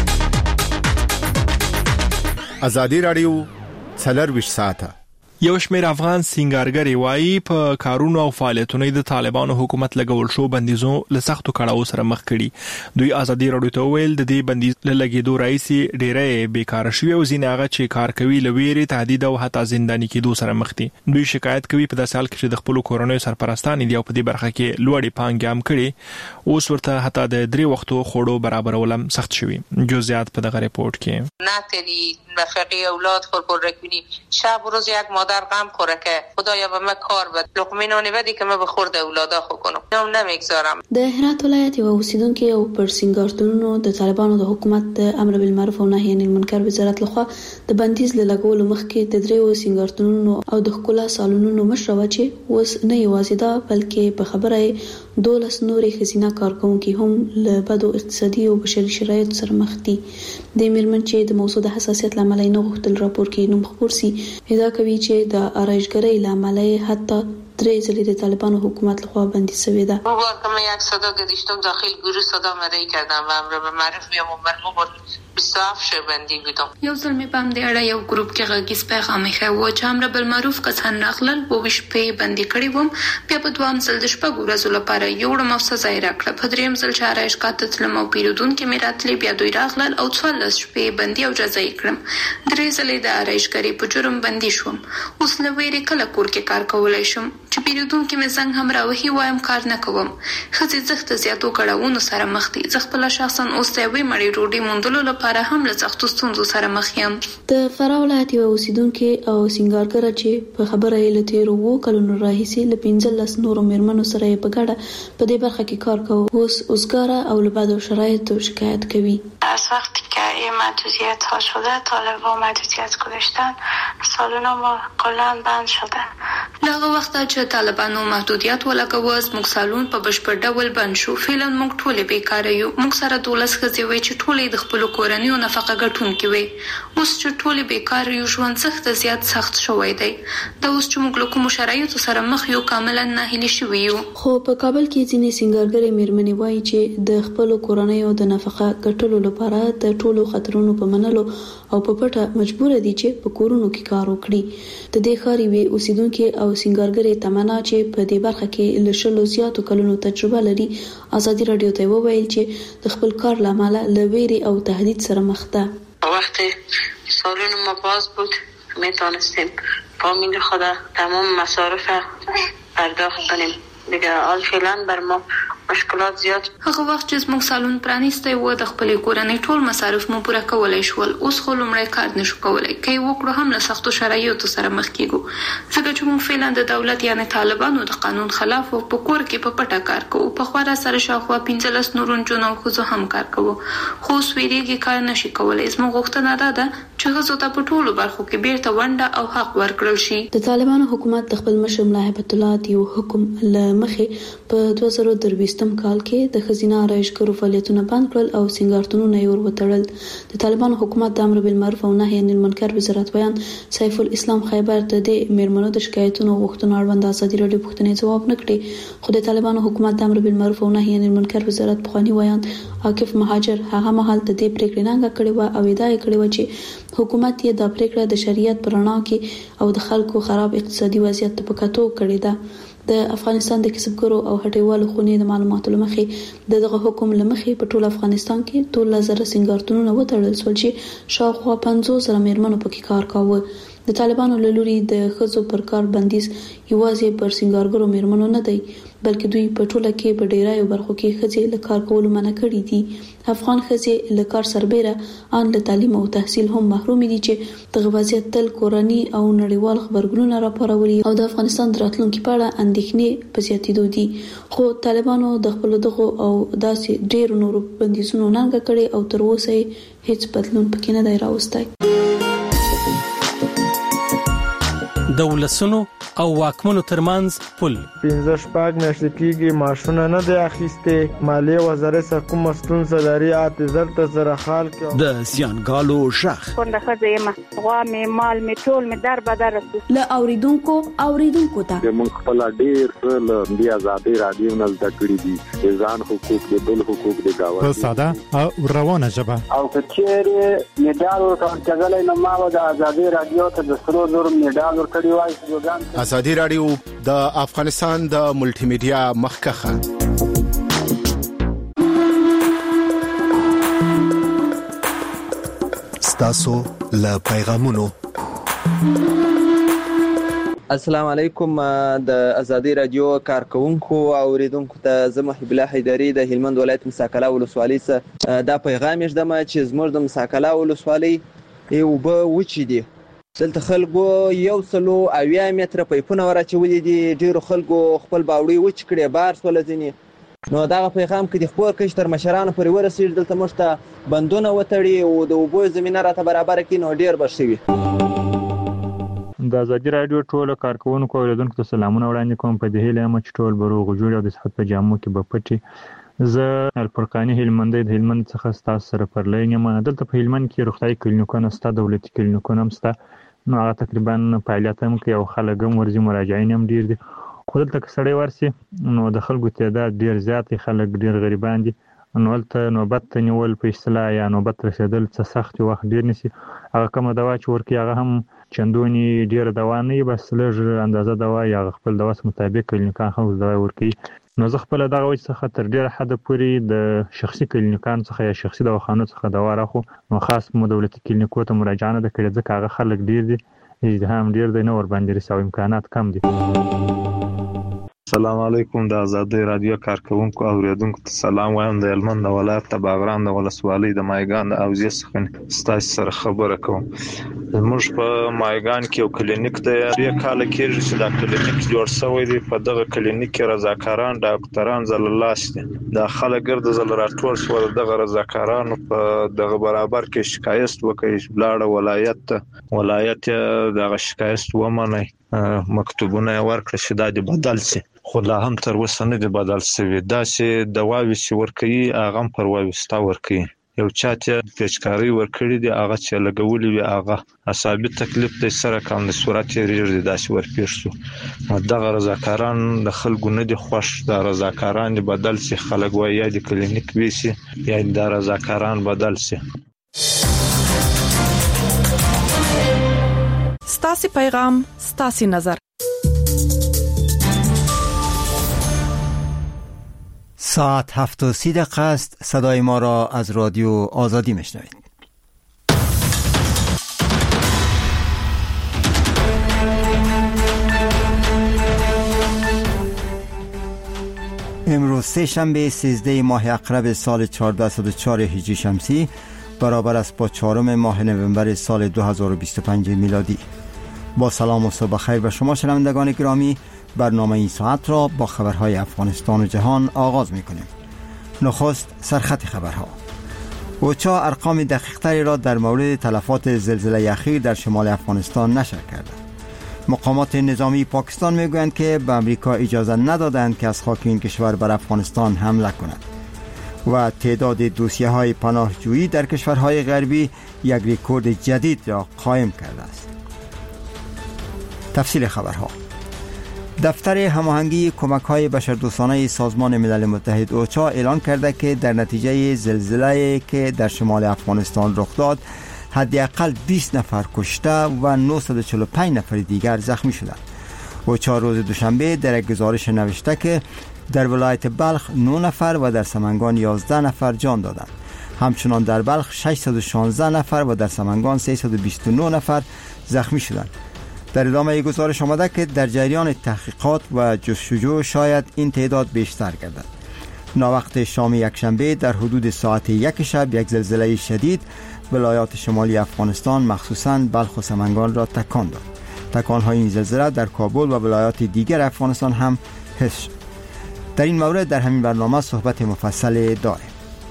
ازادي رادیو څلور ساعته. یو شمېر افغان سینګارګری وایي په کارونو او فعالیتونو د طالبانو حکومت لګول شو بندیزو له سختو کړهو سره مخ کړي. دوی ازادي رادیو ته ویل د دې بندیز له لګیدو راځي ډېرې بیکار شوی او ځینې هغه چې کار کوي لویری تهدید او حتی زنداني کېدو سره مخ دي. دوی شکایت کوي په داسې حال کې چې د خپل کورونو سرپرستان دي او په دې برخه کې لوړې پانګې هم کړي اوس ورته حتی د درې وختو خوړو برابرولم سخت شوی. جزئیات په دغه ریپورت کې ناتری نفقه اولاد خور پر رکنی شب و روز یک مادر غم خوره که خدایا به من کار بد لقمه نانی بدی که من به خورد اولادا خو کنم نم نمیگذارم. د هرات ولایت یو اوسیدونکو او پر سینګارتونو د طالبانو د حکومت د امر بالمعروف او نهي عن المنکر وزارت لخوا د بندیز له لګولو مخکې د دریو سینګارتونو او د خپل سالونونو مشروع چې اوس نه یوازې دا بلکې په خبره دولس نوري خزینه کارکونکو هم له بدو اقتصادي او بشري شرایط سره مخ دي. د میرمن چې د موضوع د حساسیت لامل نه غوښتل راپور کې نوم خبر سي ادعا کوي چې د آرایشګرۍ لامل حتی درې ځلې د طالبانو حکومت لخوا بندي شوې ده. ما بار که یک صدا گذاشتم داخل گروه صدا مری کردم و امر به معروف یا مرغوب بیست و هفت شو بندی بودم. یو ځل مې په همدې اړه یو ګروپ کې غږیز پیغام ایښی و چې امر بالمعروف کسان راغلل اووه شپې بندي کړي وم بیا په دوام ځل د شپږو ورځو لپاره یو وړم او سزا یې راکړه. په درېیم ځل چې آرایشګاه ته تلم او پیرودونکي مې راتلې بیا دوی راغلل او څوارلس شپې بندي او جزا یې کړم. درې ځلې د آرایشګرۍ په جرم بندي شوم. اوس له ویرې کله کور کې کار کولی شم چې پیرودونکي مې زنګ هم راوهي وایم کار نه کوم. ښځې زښت د زیاتو کړاوونو سره مخ دي. زه خپله شخصا اوس د یوې مړۍ ډوډۍ موندلو لپاره هم له سختو ستونزو سره مخ یم. د فراه ولایت یو اوسیدونکي او سینګارګره چې په خبره یې له تېرو اووه کلونو راهیسې له پنځلس نورو میرمنو سره یې په ګډه په دې برخه کې کار کوي اوس اوسګاره او له بدو شرایطو شکایت کوي. از وقتی که این محدودیت ها شده طالب ها محدودیت گذاشتن سالن ما کلا بند شده دغه وخت چې طالبانو محدودیت ولګاوه موږ سالون په بشپړ ډول بند شو. فعلا موږ ټول بیکاره یو. موږ سره دولس ښځې وي چې ټول د خپل کورنیو نفقه ګټونکي وي. اوس چې ټول بیکاره یو ژوند سخت زیات سخت شوی دی. دا اوس چې موږ له کومو شرایطو سره مخ یو کاملا ناهیلي شوي یو. خو په کابل کې ځینې سینګارګرې میرمنې وایي چې د خپل کورنیو د نفقه ګټلو لپاره د ټولو خطرونو په منلو او په پټه مجبور دي چې په کورونو کې کار وکړي. د دې ښار یوې اوسیدونکو او سینګارګرې تمنا چې په دې برخه کې له شلو زیاتو کلونو تجربه لري ازادي رادیو ته وویل چې د خپل کار لامل له ویرې او تهدید سره مخ ده. وقتی سالن ما باز بود میتونستیم فامیل خود تمام مصارف پرداخت کنیم. دیگه حال فعلا بر ما مشکلات زیات. هغه وخت چې موږ سالون پرانیستی و د خپل کورنۍ ټول مصارف مو پوره کولای شول. اوس خو لومړی کار نشو کولای. کای وکړو هم له سختو شرایطو سره مخ کیږو. ځکه چې موږ فعلا د دولت یعنی طالبانو د قانون خلاف او په کور کې په پټه کار کوو. په خورا سره شاوخوا پنځلس نورون جون او خو هم کار کوو. خو اوس ویریږي کار نشي کولای. زموږ غوښتنه ده ده چې غزو ته په ټولو برخو کې بیرته ونډه او حق ورکړل شي. د طالبانو حکومت د خپل مشر ملا هیبت الله یو حکم له مخې په دوه زره درویشتم کال کې د خزینه آرایشګرو فعالیتونه بند کړل او سینګارتونونه یې ور وتړل. د طالبانو حکومت د امر بالمعروف او نهي عن المنکر وزارت بیان سیف الاسلام خیبر د دې میرمنو د شکایتونو غوښتنو اړوند ازادي رادیو پوښتنې ځواب نه کړي. خو د طالبانو حکومت د امر بالمعروف او نهي عن المنکر وزارت بخوانی ویان عاکف مهاجر هغه مهال د دې پریکړې ننګه کړې و او ادعا کړې و چې حکومت یې د پریکړه د شریعت پر رڼا کې او د خلکو خراب اقتصادي وضعیت په کتو کړې ده. د افغانستان د کسبګرو او هټیوالو خونې د معلوماتو لمخې د دغه حکم لمخې په ټول افغانستان کې ټول زره سینګارتونونه وتړل شول چې شاوخوا پنځوس زره میرمنو پکې کار کاوه. د طالبانو له لوري د ښځو پر کار بندیز یوازې پر سینګارګرو میرمنو نه دی بلکې دوی په ټوله کې په ډیرایو برخو کې ښځې له کار کولو منع کړي دي. افغان ښځې له کار سربېره ان له تعلیم او تحصیل هم محروم دي چې دغه وضعیت تل کورنی او نړیوال خبرګونونه راپارولي او د افغانستان د راتلونکي په اړه اندېښنې په زیاتېدو دي. خو طالبانو د خپل دغه او داسې ډېر نورو بندیزونو ننګه کړې او تر اوسه هیڅ بدلون پکې نه دی راوستی. د ولسونو او واکمنو ترمنځ پل پنځه شپږ میاشتې کېږي معاشونه نه دی اخیستې. مالیې وزارت څخه کومه ستونزه لري اته زره زره خال کې د زیانګالو شخ څنګه ښځه یم غوا مې مال مې ټول مې در بدر له اوریدونکو اوریدونکو ته موږ خپل ډیر څه له دې آزادۍ رادیو نه زده کړی دي. ځان حقوق د بل حقوق د گاوند په ساده او روانه ژبه او کچېره میډال ورکړل کېدل نو ما د آزادۍ رادیو ته د سرو زر میډال ورکړی وای. ازادي رادیو د افغانستان د ملټي میډیا مخکخه ستاسو له پیغامونو. السلام علیکم. د ازادي رادیو کارکونکو او اوریدونکو ته زه محب الله حیدری د هلمند ولایت مساکلا ولسوالۍ څخه دا پیغام یې دمه چې زموږ د مساکلا ولسوالۍ یو به وچی دي. دلته خلکو یو سلو اویا متره پایپونه ورچولې دي. ډیرو خلکو خپل باوړي وچ کړي بار سول ځینې نو دغه پیغام کې د خپل کشتر مشرانو پورې ورسېږي. دلته موږ ته بندونه وتړي او د اوبو زمینه راته برابر کړي نو ډیر به شي. د ازادي رادیو ټولو کارکونکو او اوریدونکو ته سلامونه وړاندې کوم. په دې هیله یم چې ټول به روغ جوړ او د صحت په جامو کې به پټي. زه الفرقاني هلمندي د هلمند څخه ستاسو سره پر لین یم. دلته په هلمند کې روغتیايي کلینیکونه شته، دولتي کلینیکونه هم شته. نو هغه تقریبا فعالیت هم کوي او خلک هم ورځي، مراجعین هم ډیر دي. خو دلته که سړی ورسي نو د خلکو تعداد ډیر زیات دی، خلک ډیر غریبان دي. نو هلته نوبت ته نیول په اصطلاح یا نوبت رسېدل څه سخت وخت ډیر نیسي. هغه کومه دوا چې ورکوي هغه هم چندونې ډیره دوا نه وي، بس لږ اندازه دوا یا خپل دوا مطابق کلینیکان خلکو دوا ورکوي. نو زه خپله دغه وجې څخه تر ډېره حده پورې د شخصي کلینیکانو څخه یا شخصي دواخانو څخه دوا راخو. نو خاص مو دولتي کلینیکو ته مراجعه نه ده کړې ځکه هغه خلک ډېر دي، ازدحام ډېر دی، نه ورباندې رسي او امکانات کم دي. السلام علیکم. د ازادي رادیو کارکونکو او اوریدونکو ته سلام وایم. د هلمند ولایت د باغران د ولسوالۍ د مایګان د اوزې څخه ستاسو سره خبره کوم. موږ په مایګان کې یو کلینیک دی، ډېر کاله کېږي چې دا کلینیک جوړ شوی دی. په دغه کلینیک کې رضاکاران ډاکټران زللاس دي. دا خلک ګرد زل راټول شو. دغه رضاکارانو په دغه برابر کې شکایت وکړي، بلاړه ولایت ته ولایت دغه شکایت ومني مکتوبونه ورکړل چې دا د بدل شي، خو لا هم تر اوسه نه دی بدل شوی. دا چې دواوی چې ورکوي هغه پر واوستا ورکوي. یو چاته پیچکاری ورکړي دی هغه چې لګولې وي هغه اصابي تکلیف د سره کم د صورت ریږدي داسې ورپېښ شو. دغه رضاکاران د خلکو نه دي خوښ، د رضاکاران بدل شي، خلک وایي یا د کلینیک ویسي یا د رضاکاران بدل شي. ستاسو پیغام ستاسو نظر. ساعت هفت و سی دقیقه است. صدای ما را از رادیو آزادی میشنوید. امروز سه شنبه سیزده ماه اقرب سال چهارصد و چهار هجری شمسی برابر است با چهارم ماه نوامبر سال دو هزار و بیست و پنج میلادی. با سلام و صبح خیر به شما شنوندگان گرامی. برنامه این ساعت را با خبرهای افغانستان و جهان آغاز می‌کنیم. نخست سرخط خبرها. اوچا ارقام دقیق‌تری را در مورد تلفات زلزله اخیر در شمال افغانستان نشر کرده. مقامات نظامی پاکستان میگویند که به امریکا اجازه ندادند که از خاک این کشور بر افغانستان حمله کند. و تعداد دوسیه‌های پناهجویی در کشورهای غربی یک رکورد جدید را قائم کرده است. تفصیل خبرها. دفتر هماهنگی کمک‌های بشردوستانه سازمان ملل متحد اوچا اعلان کرده که در نتیجه زلزله‌ای که در شمال افغانستان رخ داد حداقل بیست نفر کشته و نهصد و چهل و پنج نفر دیگر زخمی شدند. اوچا روز دوشنبه در یک گزارش نوشته که در ولایت بلخ نه نفر و در سمنگان یازده نفر جان دادند. همچنان در بلخ ششصد و شانزده نفر و در سمنگان سیصد و بیست و نه نفر زخمی شدند. در ادامه گزارش آمده که در جریان تحقیقات و جستجو شاید این تعداد بیشتر گردد. ناوقت شام یکشنبه در حدود ساعت یک شب یک زلزله شدید ولایات شمالی افغانستان مخصوصاً بلخ و سمنگان را تکان داد. تکان‌های این زلزله در کابل و ولایات دیگر افغانستان هم حس شد. در این مورد در همین برنامه صحبت مفصل داریم.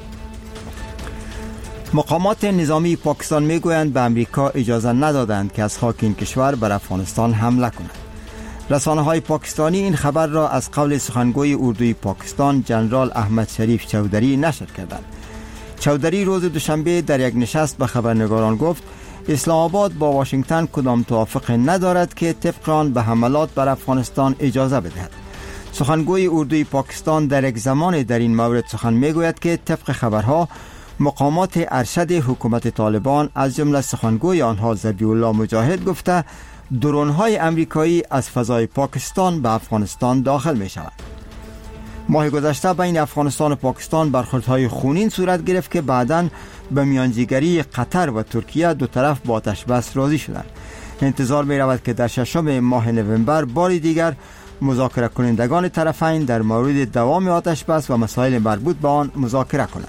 مقامات نظامی پاکستان میگویند به امریکا اجازه ندادند که از خاک این کشور بر افغانستان حمله کند. رسانه‌های پاکستانی این خبر را از قول سخنگوی اردوی پاکستان جنرال احمد شریف چودری نشر کردند. چودری روز دوشنبه در یک نشست به خبرنگاران گفت اسلام آباد با واشنگتن کدام توافق ندارد که طبق آن به حملات بر افغانستان اجازه بدهد. سخنگوی اردوی پاکستان در یک زمان در این مورد سخن میگوید که طبق خبرها مقامات ارشد حکومت طالبان از جمله سخنگوی آنها ذبیح الله مجاهد گفته درون‌های امریکایی از فضای پاکستان به افغانستان داخل می‌شوند. ماه گذشته بین افغانستان و پاکستان برخوردهای خونین صورت گرفت که بعداً به میانجیگری قطر و ترکیه دو طرف با آتش بس راضی شدند. انتظار می‌رود که در ششم ماه نوامبر بار دیگر مذاکره کنندگان طرفین در مورد دوام آتش بس و مسائل مربوط به آن مذاکره کنند.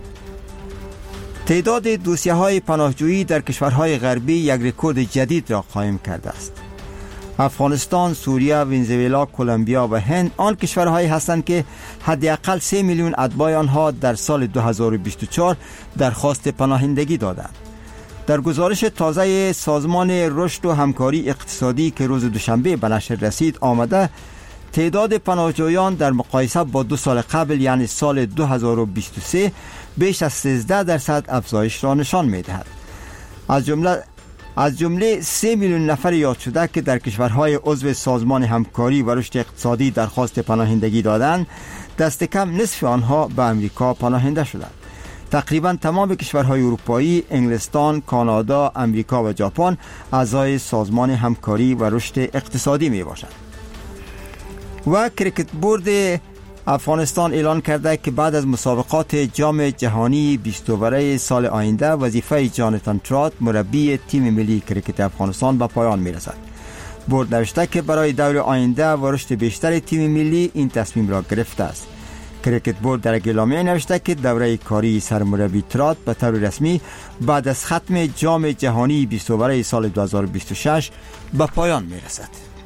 تعداد دوسیه‌های پناهجویی در کشورهای غربی یک رکورد جدید را قائم کرده است. افغانستان، سوریه، ونزوئلا، کلمبیا و هند آن کشورهایی هستند که حداقل سه میلیون اتباع آنها در سال دو هزار و بیست و چهار درخواست پناهندگی دادند. در گزارش تازه سازمان رشد و همکاری اقتصادی که روز دوشنبه به نشر رسید آمده تعداد پناهجویان در مقایسه با دو سال قبل یعنی سال دو هزار و بیست و سه بیش از سیزده درصد افزایش را نشان می‌دهد. از جمله از جمله سه میلیون نفر یاد شده که در کشورهای عضو سازمان همکاری و رشد اقتصادی درخواست پناهندگی دادند، دست کم نصف آنها به امریکا پناهنده شدند. تقریبا تمام کشورهای اروپایی، انگلستان، کانادا، امریکا و ژاپن اعضای سازمان همکاری و رشد اقتصادی میباشند. و کریکت بورد افغانستان اعلان کرده که بعد از مسابقات جام جهانی بیست اوره سال آینده وظیفه جاناتان ترات مربی تیم ملی کریکت افغانستان به پایان میرسد. بورد نوشته که برای دور آینده و رشد بیشتر تیم ملی این تصمیم را گرفته است. کریکت بورد در اعلامیه نوشته که دوره کاری سرمربی ترات به طور رسمی بعد از ختم جام جهانی بیست اوره سال دو هزار و بیست و شش به پایان میرسد.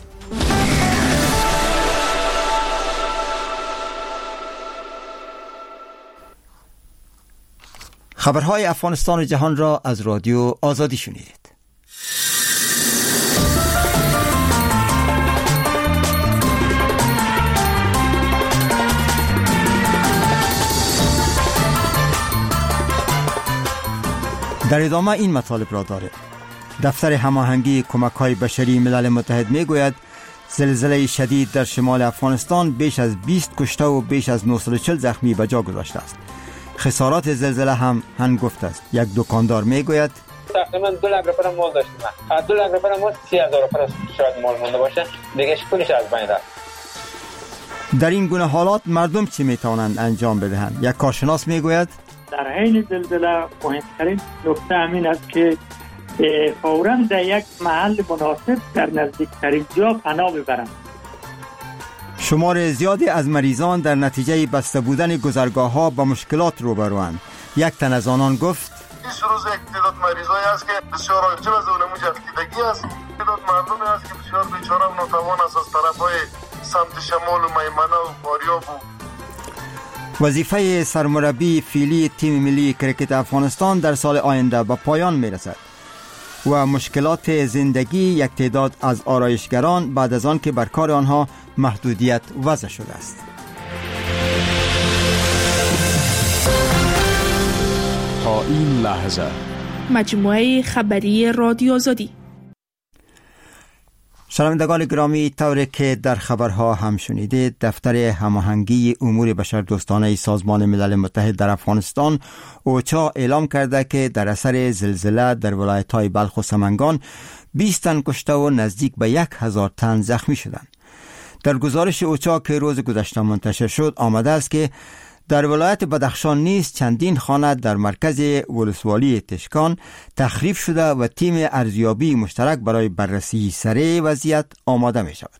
خبرهای افغانستان و جهان را از رادیو آزادی شنیدید. در ادامه این مطالب را داره. دفتر هماهنگی کمک‌های بشری ملل متحد میگوید زلزله شدید در شمال افغانستان بیش از بیست کشته و بیش از نهصد و چهل زخمی به جا گذاشته است. خسارات زلزله هم هنگفت است. یک دکاندار میگوید تقریبا دو لک روپیه مال داشتم. از دو لک روپیه مال سی هزار روپیه شاید مال مونده باشه. دیگه پولش از بین رفت. در این گونه حالات مردم چی میتوانند انجام بدهند؟ یک کارشناس میگوید در حین زلزله مهمترین نکته همین است که فوراً در یک محل مناسب در نزدیکترین جا پناه ببرند. شمار زیادی از مریضان در نتیجه بسته بودن گذرگاه‌ها با مشکلات روبروند. یک تن از آنان گفت هیچ روز یک تعداد مریضایی است که بسیار عاجز از اونموج افتیدگی است. تعداد مردمی است که بسیار بیچاره و ناتوان است از طرف‌های سمت شمال و میمنه و فاریاب. وظیفه سرمربی فعلی تیم ملی کرکت افغانستان در سال آینده به پایان میرسد و مشکلات زندگی یک تعداد از آرایشگران بعد از آن که بر کار آنها محدودیت وضع شده است. تا این لحظه مجموعه خبری رادیو آزادی. شنوندگان گرامی، طوری که در خبرها هم شنیدید، دفتر هماهنگی امور بشردوستانه سازمان ملل متحد در افغانستان اوچا اعلام کرده که در اثر زلزله در ولایت‌های بلخ و سمنگان بیست تن کشته و نزدیک به یک هزار تن زخمی شدند. در گزارش اوچا که روز گذشته منتشر شد آمده است که در ولایت بدخشان نیز چندین خانه در مرکز ولسوالی تشکان تخریب شده و تیم ارزیابی مشترک برای بررسی سریع وضعیت آماده می شود.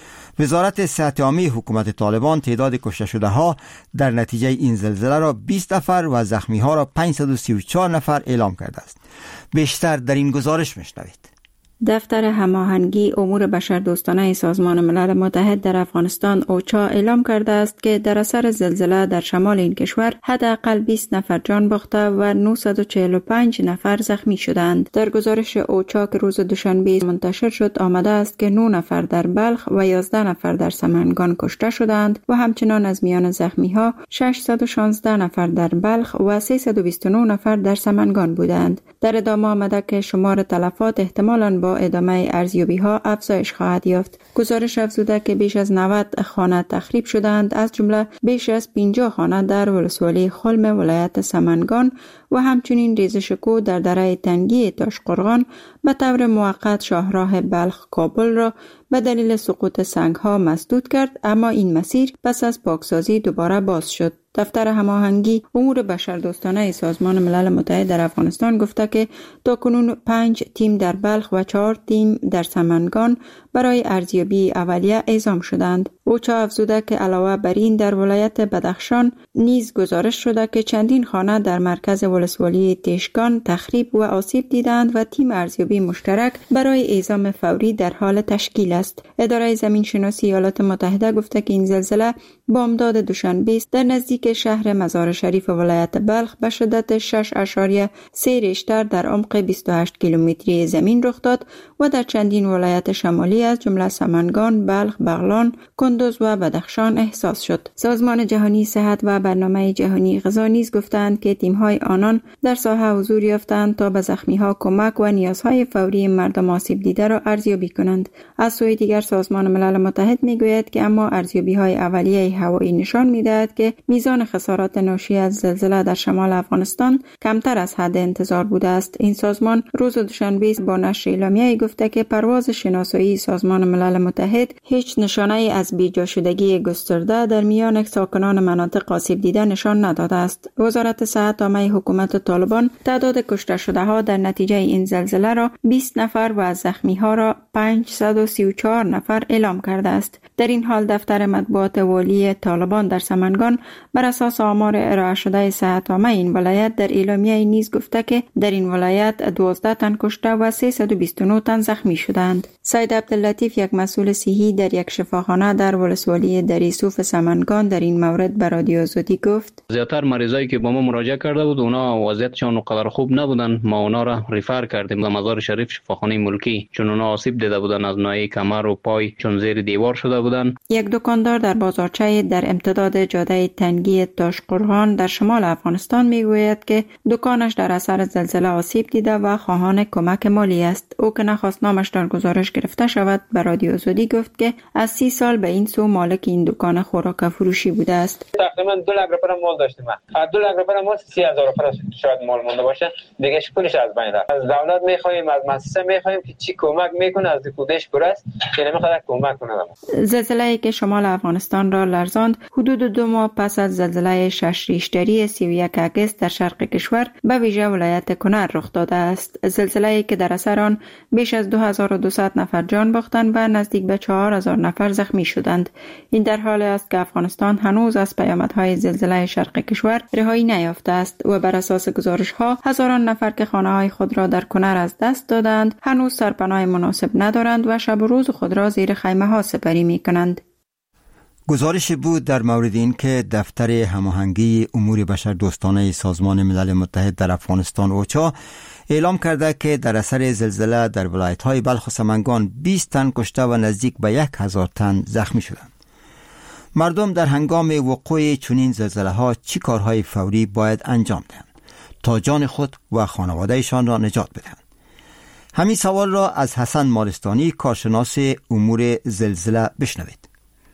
وزارت صحت عامه حکومت طالبان تعداد کشته شده ها در نتیجه این زلزله را بیست نفر و زخمی ها را پانصد و سی و چهار نفر اعلام کرده است. بیشتر در این گزارش میشنوید. دفتر هماهنگی امور بشردوستانه سازمان ملل متحد در افغانستان اوچا اعلام کرده است که در اثر زلزله در شمال این کشور حداقل بیست نفر جان باخته و نهصد و چهل و پنج نفر زخمی شدند. در گزارش اوچا که روز دوشنبه منتشر شد آمده است که نه نفر در بلخ و یازده نفر در سمنگان کشته شدند و همچنان از میان زخمی ها ششصد و شانزده نفر در بلخ و سیصد و بیست و نه نفر در سمنگان بودند. در ادامه آمده که شمار تلفات احتمالاً با ادامه ارزیابی ها افزایش خواهد یافت. گزارش افزوده که بیش از نود خانه تخریب شدند، از جمله بیش از پنجاه خانه در ولسوالی خلم ولایت سمنگان و همچنین ریزش کوه در دره تنگی تاشقرغان به طور موقت شاهراه بلخ کابل را به دلیل سقوط سنگ ها مسدود کرد، اما این مسیر پس از پاکسازی دوباره باز شد. دفتر هماهنگی امور بشردوستانه سازمان ملل متحد در افغانستان گفته که تاکنون پنج تیم در بلخ و چهار تیم در سمنگان برای ارزیابی اولیه اعزام شدند. اوچا افزوده که علاوه بر این در ولایت بدخشان نیز گزارش شده که چندین خانه در مرکز ولسوالی تشکان تخریب و آسیب دیدند و تیم ارزیابی مشترک برای اعزام فوری در حال تشکیل است. اداره زمین شناسی ایالات متحده گفته که این زلزله بامداد دوشنبه در نزدیک شهر مزار شریف ولایت بلخ به شدت شش اشاریه سه ریشتر در عمق بیست و هشت کیلومتری زمین رخ داد و در چندین ولایت شمالی از جمله سمنگان، بلخ، بغلان، کندوز و بدخشان احساس شد. سازمان جهانی صحت و برنامه جهانی غذا نیز گفتند که تیم‌های آنان در ساحه حضور یافتند تا به زخمی‌ها کمک و نیازهای فوری مردم آسیب دیده را ارزیابی کنند. از سوی دیگر سازمان ملل متحد میگوید که اما ارزیابی‌های اولیه هوایی نشان می‌دهد که میزان خسارات ناشی از زلزله در شمال افغانستان کمتر از حد انتظار بوده است. این سازمان روز دوشنبه با نشر اعلامیه‌ای گفته که پرواز شناسایی سازمان ملل متحد هیچ نشانه از بیجا شدگی گسترده در میان ساکنان مناطق آسیب دیده نشان نداده است. وزارت صحت عامه حکومت طالبان تعداد کشته شده ها در نتیجه این زلزله را بیست نفر و از زخمی ها را پانصد و سی و چهار نفر اعلام کرده است. در این حال دفتر مطبوعات والی طالبان در سمنگان بر اساس آمار ارائه شده صحت عامه این ولایت در اعلامیه نیز گفته که در این ولایت دوازده تن کشته و سیصد و بیست و نه تن زخمی شدند. سید عبدالله عبداللطیف، یک مسئول صحی در یک شفاخانه در ولسوالی دریسوف سمنگان، در این مورد به رادیو آزادی گفت: زیاتر مریضایی که با ما مراجعه کرده بود اونا وضعیتشون اونقدر خوب نبودن، ما اونا را ریفر کردیم به مزار شریف شفاخانه ملکی، چون اونا آسیب دیده بودن از ناحیه کمر و پای، چون زیر دیوار شده بودن. یک دکاندار در بازارچه در امتداد جاده تنگی تاشقرغان در شمال افغانستان میگوید که دکانش در اثر زلزله آسیب دیده و خواهان کمک مالی است. او که نخواست نامش در گزارش گرفته شود به رادیو آزادی گفت که از سی سال به این سو مالک این دکان خوراک فروشی بوده است. تقریبا دو لک روپیه مال داشتیم. از دو لک روپیه مال سی هزار روپیه شاید مال مونده باشه، دیگه پولش از بین رفت. از دولت میخوایم، از مؤسسه میخوایم که چی کمک میکنه، از کودش برست که نمیخواد کمک کنه. زلزله‌ای که شمال افغانستان را لرزاند حدود دو ماه پس از زلزله شش ریشتری سی و یک اگست در شرق کشور به ویژه ولایت کنر رخ داده است. زلزله‌ای که در اثر آن بیش از دو هزار و دویست نفر جان باختند و نزدیک به چهار هزار نفر زخمی شدند. این در حالی است که افغانستان هنوز از پیامدهای زلزله شرق کشور رهایی نیافته است و بر اساس گزارش‌ها هزاران نفر که خانه‌های خود را در کنر از دست دادند هنوز سرپناه مناسب ندارند و شب و روز خود را زیر خیمه‌ها سپری می‌کنند. گزارش بود در مورد این که دفتر هماهنگی امور بشردوستانه سازمان ملل متحد در افغانستان اوچا اعلام کرده که در اثر زلزله در ولایت‌های بلخ و سمنگان بیست تن کشته و نزدیک به یک هزار تن زخمی شدند. مردم در هنگام وقوع چنین زلزله‌ها چی کارهای فوری باید انجام دهند تا جان خود و خانواده‌شان را نجات بدهند؟ همین سوال را از حسن مالستانی، کارشناس امور زلزله، بشنوید.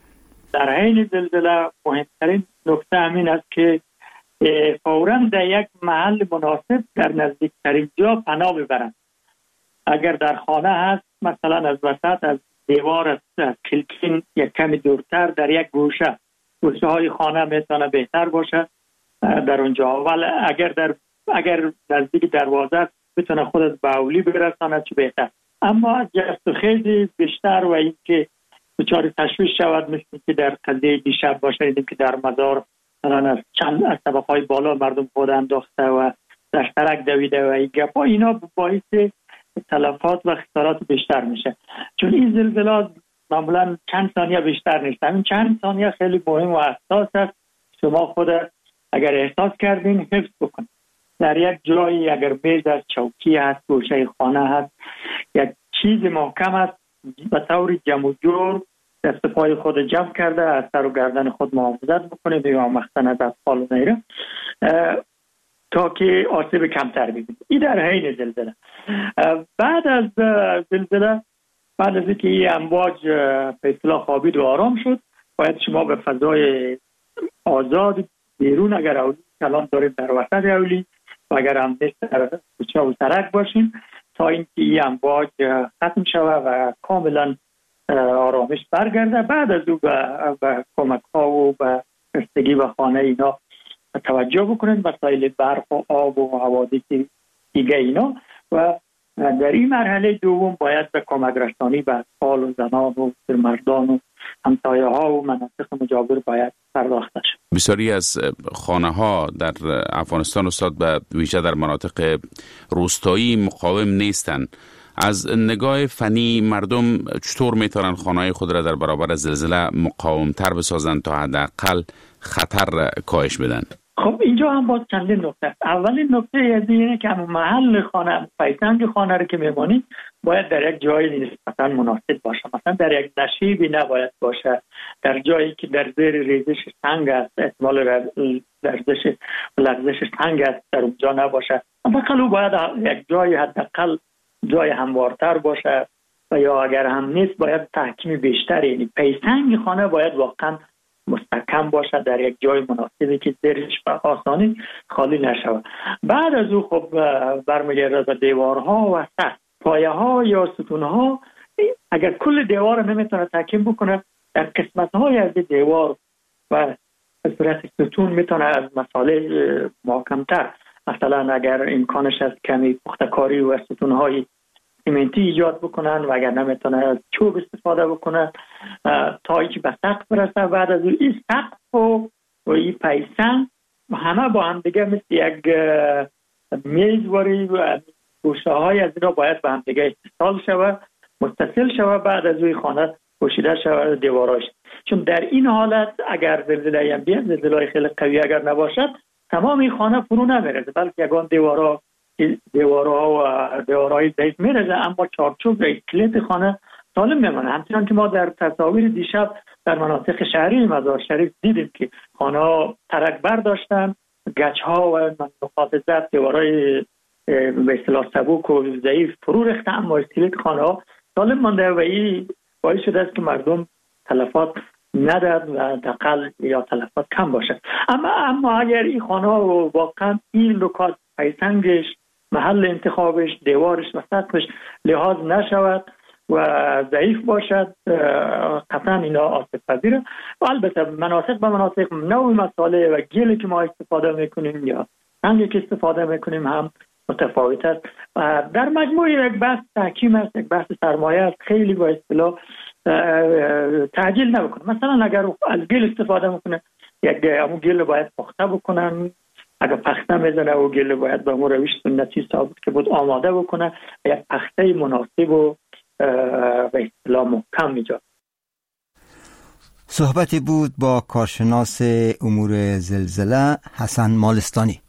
در حین زلزله مهمترین نکته همین است که فوراً در یک محل مناسب در نزدیکترین جا پناه ببرند. اگر در خانه هست مثلا از وسط از دیوار از کلکین یک کمی دورتر در یک گوشه گوشه های خانه میتونه بهتر باشه در اونجا، ولی اگر در اگر نزدیک دروازه میتونه خودت به اولی برسانه چه بهتر. اما جست و خیلی بیشتر و اینکه دچار تشویش شود مثل که در قضیه دیشب باشه، دیدیم که در مزار مثلا از چند از طبقه‌های بالا مردم خود انداخته و در سرک دویده و این گپا، اینا باعث تلفات و خسارات بیشتر میشه. چون این زلزلات معمولا چند ثانیه بیشتر نیست. همین چند ثانیه خیلی مهم و حساس است. شما خود اگر احساس کردین حفظ بکن. در یک جایی اگر میز است، چوکی هست، گوشه خانه هست، یک چیز محکم است، به طور جمع و جور دست پای خود جمع کرده از سر و گردن خود محافظت بکنید یا مخصوصا از اطفال و غیره تا که آسیب کمتر ببینید. این در حین زلزله. بعد از زلزله، بعد از اینکه این امواج به اصطلاح خوابید و آرام شد، باید شما به فضای آزاد بیرون، اگر اولی کلام دارید در وسط اولی و اگر هم نیست در کوچه و سرک باشین تا اینکه این امواج ختم شود و کاملا آرامش برگرده. بعد از او به, به کمک ها و به رسیدگی و خانه اینا توجه بکنید، مسائل برق و آب و حوادث دیگه اینا. و در این مرحله دوم باید به کمک رسانی به اطفال و زنان و مردان و همسایه ها و مناطق مجاور باید پرداخته شد. بسیاری از خانه ها در افغانستان استاد به ویژه در مناطق روستایی مقاوم نیستند. از نگاه فنی مردم چطور میتونن خانه‌های خود را در برابر زلزله مقاوم‌تر بسازند تا حداقل خطر کاهش بدن؟ خب اینجا هم باز چندین نکته است. اولین نکته اینه که همون محل خانه، پیتنگ خانه رو که میمونید باید در یک جای نسبتاً مناسب باشه. مثلا در یک نشیبی نباید باشه، در جایی که در زیر ریزش سنگ است، احتمال لرزش لرزش سنگ است در اونجا نباشه. حداقل باید یک جای حداقل جای هموارتر باشه و یا اگر هم نیست باید تحکیم بیشتر، یعنی پیسنگ خانه باید واقعا مستحکم باشه در یک جای مناسبی که زیرش به آسانی خالی نشود. بعد از او خب برمیگرده به دیوارها و سقف، پایه ها یا ستون ها. اگر کل دیوار نمیتونه تحکیم بکنه، در قسمت های از دیوار و به صورت ستون میتونه از مسائل محکمتر، مثلا اگر امکانش از کمی پختکاری و ستون های سیمنتی ایجاد بکنن و اگر نمیتونه از چوب استفاده بکنن تا اینکه به سقف برسه. بعد از این سقف و این پیسن همه با هم دیگه مثل یک میزواری و گوشه های از اینا باید به هم دیگه اتصال شود متصل شود، بعد از روی خانه پوشیده شود دیواراش. چون در این حالت اگر زلزله هم بیاد، زلزله خیلی قوی اگر نباشد، تمام این خانه فرو نمیرزه، بلکه یگان دیوارها دیوارها و دیوارهای ضعیف میرزه، اما چارچوب و اسکلت خانه سالم میمونه. همچنان که ما در تصاویر دیشب در مناطق شهری مزار شریف دیدیم که خانه ها ترک برداشتن، گچ ها و نقاط ضعف دیوارهای به اصطلاح سبک و ضعیف فرو ریخته، اما اسکلت خانه ها سالم مانده و این باعث شده است که مردم تلفات نداد و دقل یا تلفات کم باشد. اما اما اگر این خانه ها واقعا این نکات پیسنگش، محل انتخابش، دیوارش و سطحش لحاظ نشود و ضعیف باشد، قطعا اینا آسیب پذیره. و البته مناطق به مناطق نوع مساله و گلی که ما استفاده میکنیم یا رنگی که استفاده میکنیم هم متفاوت است. در مجموع یک بحث تحکیم است، یک بحث سرمایه است، خیلی با اصطلاح تعجیل نبکنه. مثلا اگر از گل استفاده میکنه، یک همون گل باید پخته بکنن، اگر پخته میزنه و گل باید به امور روش سنتی ثابت که بود آماده بکنه، یک پخته مناسب و به اصطلاح محکم ایجاد. صحبتی بود با کارشناس امور زلزله حسن مالستانی.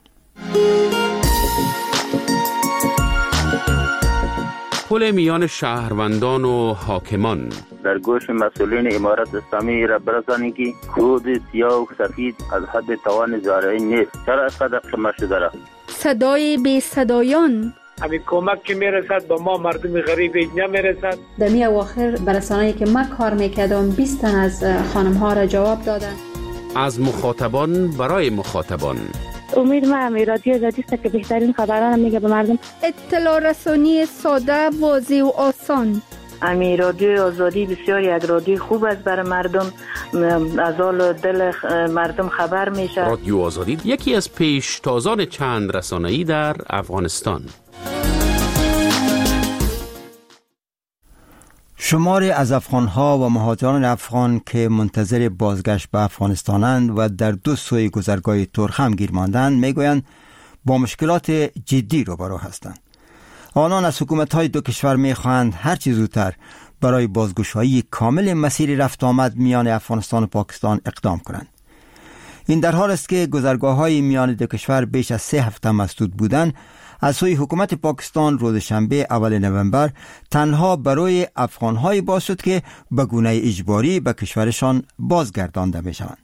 پل میان شهروندان و حاکمان در گوش مسئولین امارت اسلامی را برسانی که خود سیاه و سفید از حد توان زارعی نیست. چرا اینقدر قمه شده را؟ صدای بی صدایان، همین کمک که میرسد به ما مردم غریب نمیرسد. در می اواخر برسانه‌ای که من کار میکردم بیست تن از خانم ها را جواب دادن. از مخاطبان برای مخاطبان. امید ما هم رادیو آزادی است که بهترین خبران میگه به مردم. اطلاع رسانی ساده، واضح و آسان. امی رادیو آزادی بسیار یک رادیو خوب است برای مردم، از حال دل مردم خبر میشه. رادیو آزادی یکی از پیشتازان چند رسانه‌ای در افغانستان. شماری از افغان‌ها و مهاجران افغان که منتظر بازگشت به افغانستانند و در دو سوی گذرگاه ترخم گیر ماندند میگویند با مشکلات جدی روبرو هستند. آنان از حکومت‌های دو کشور می‌خواهند هر چه زودتر برای بازگشایی کامل مسیر رفت آمد میان افغانستان و پاکستان اقدام کنند. این در حال است که گذرگاه‌های میان دو کشور بیش از سه هفته مسدود بودند. از سوی حکومت پاکستان روز شنبه اول نوامبر تنها برای افغان‌های باز شد که به گونه اجباری به کشورشان بازگردانده می‌شوند.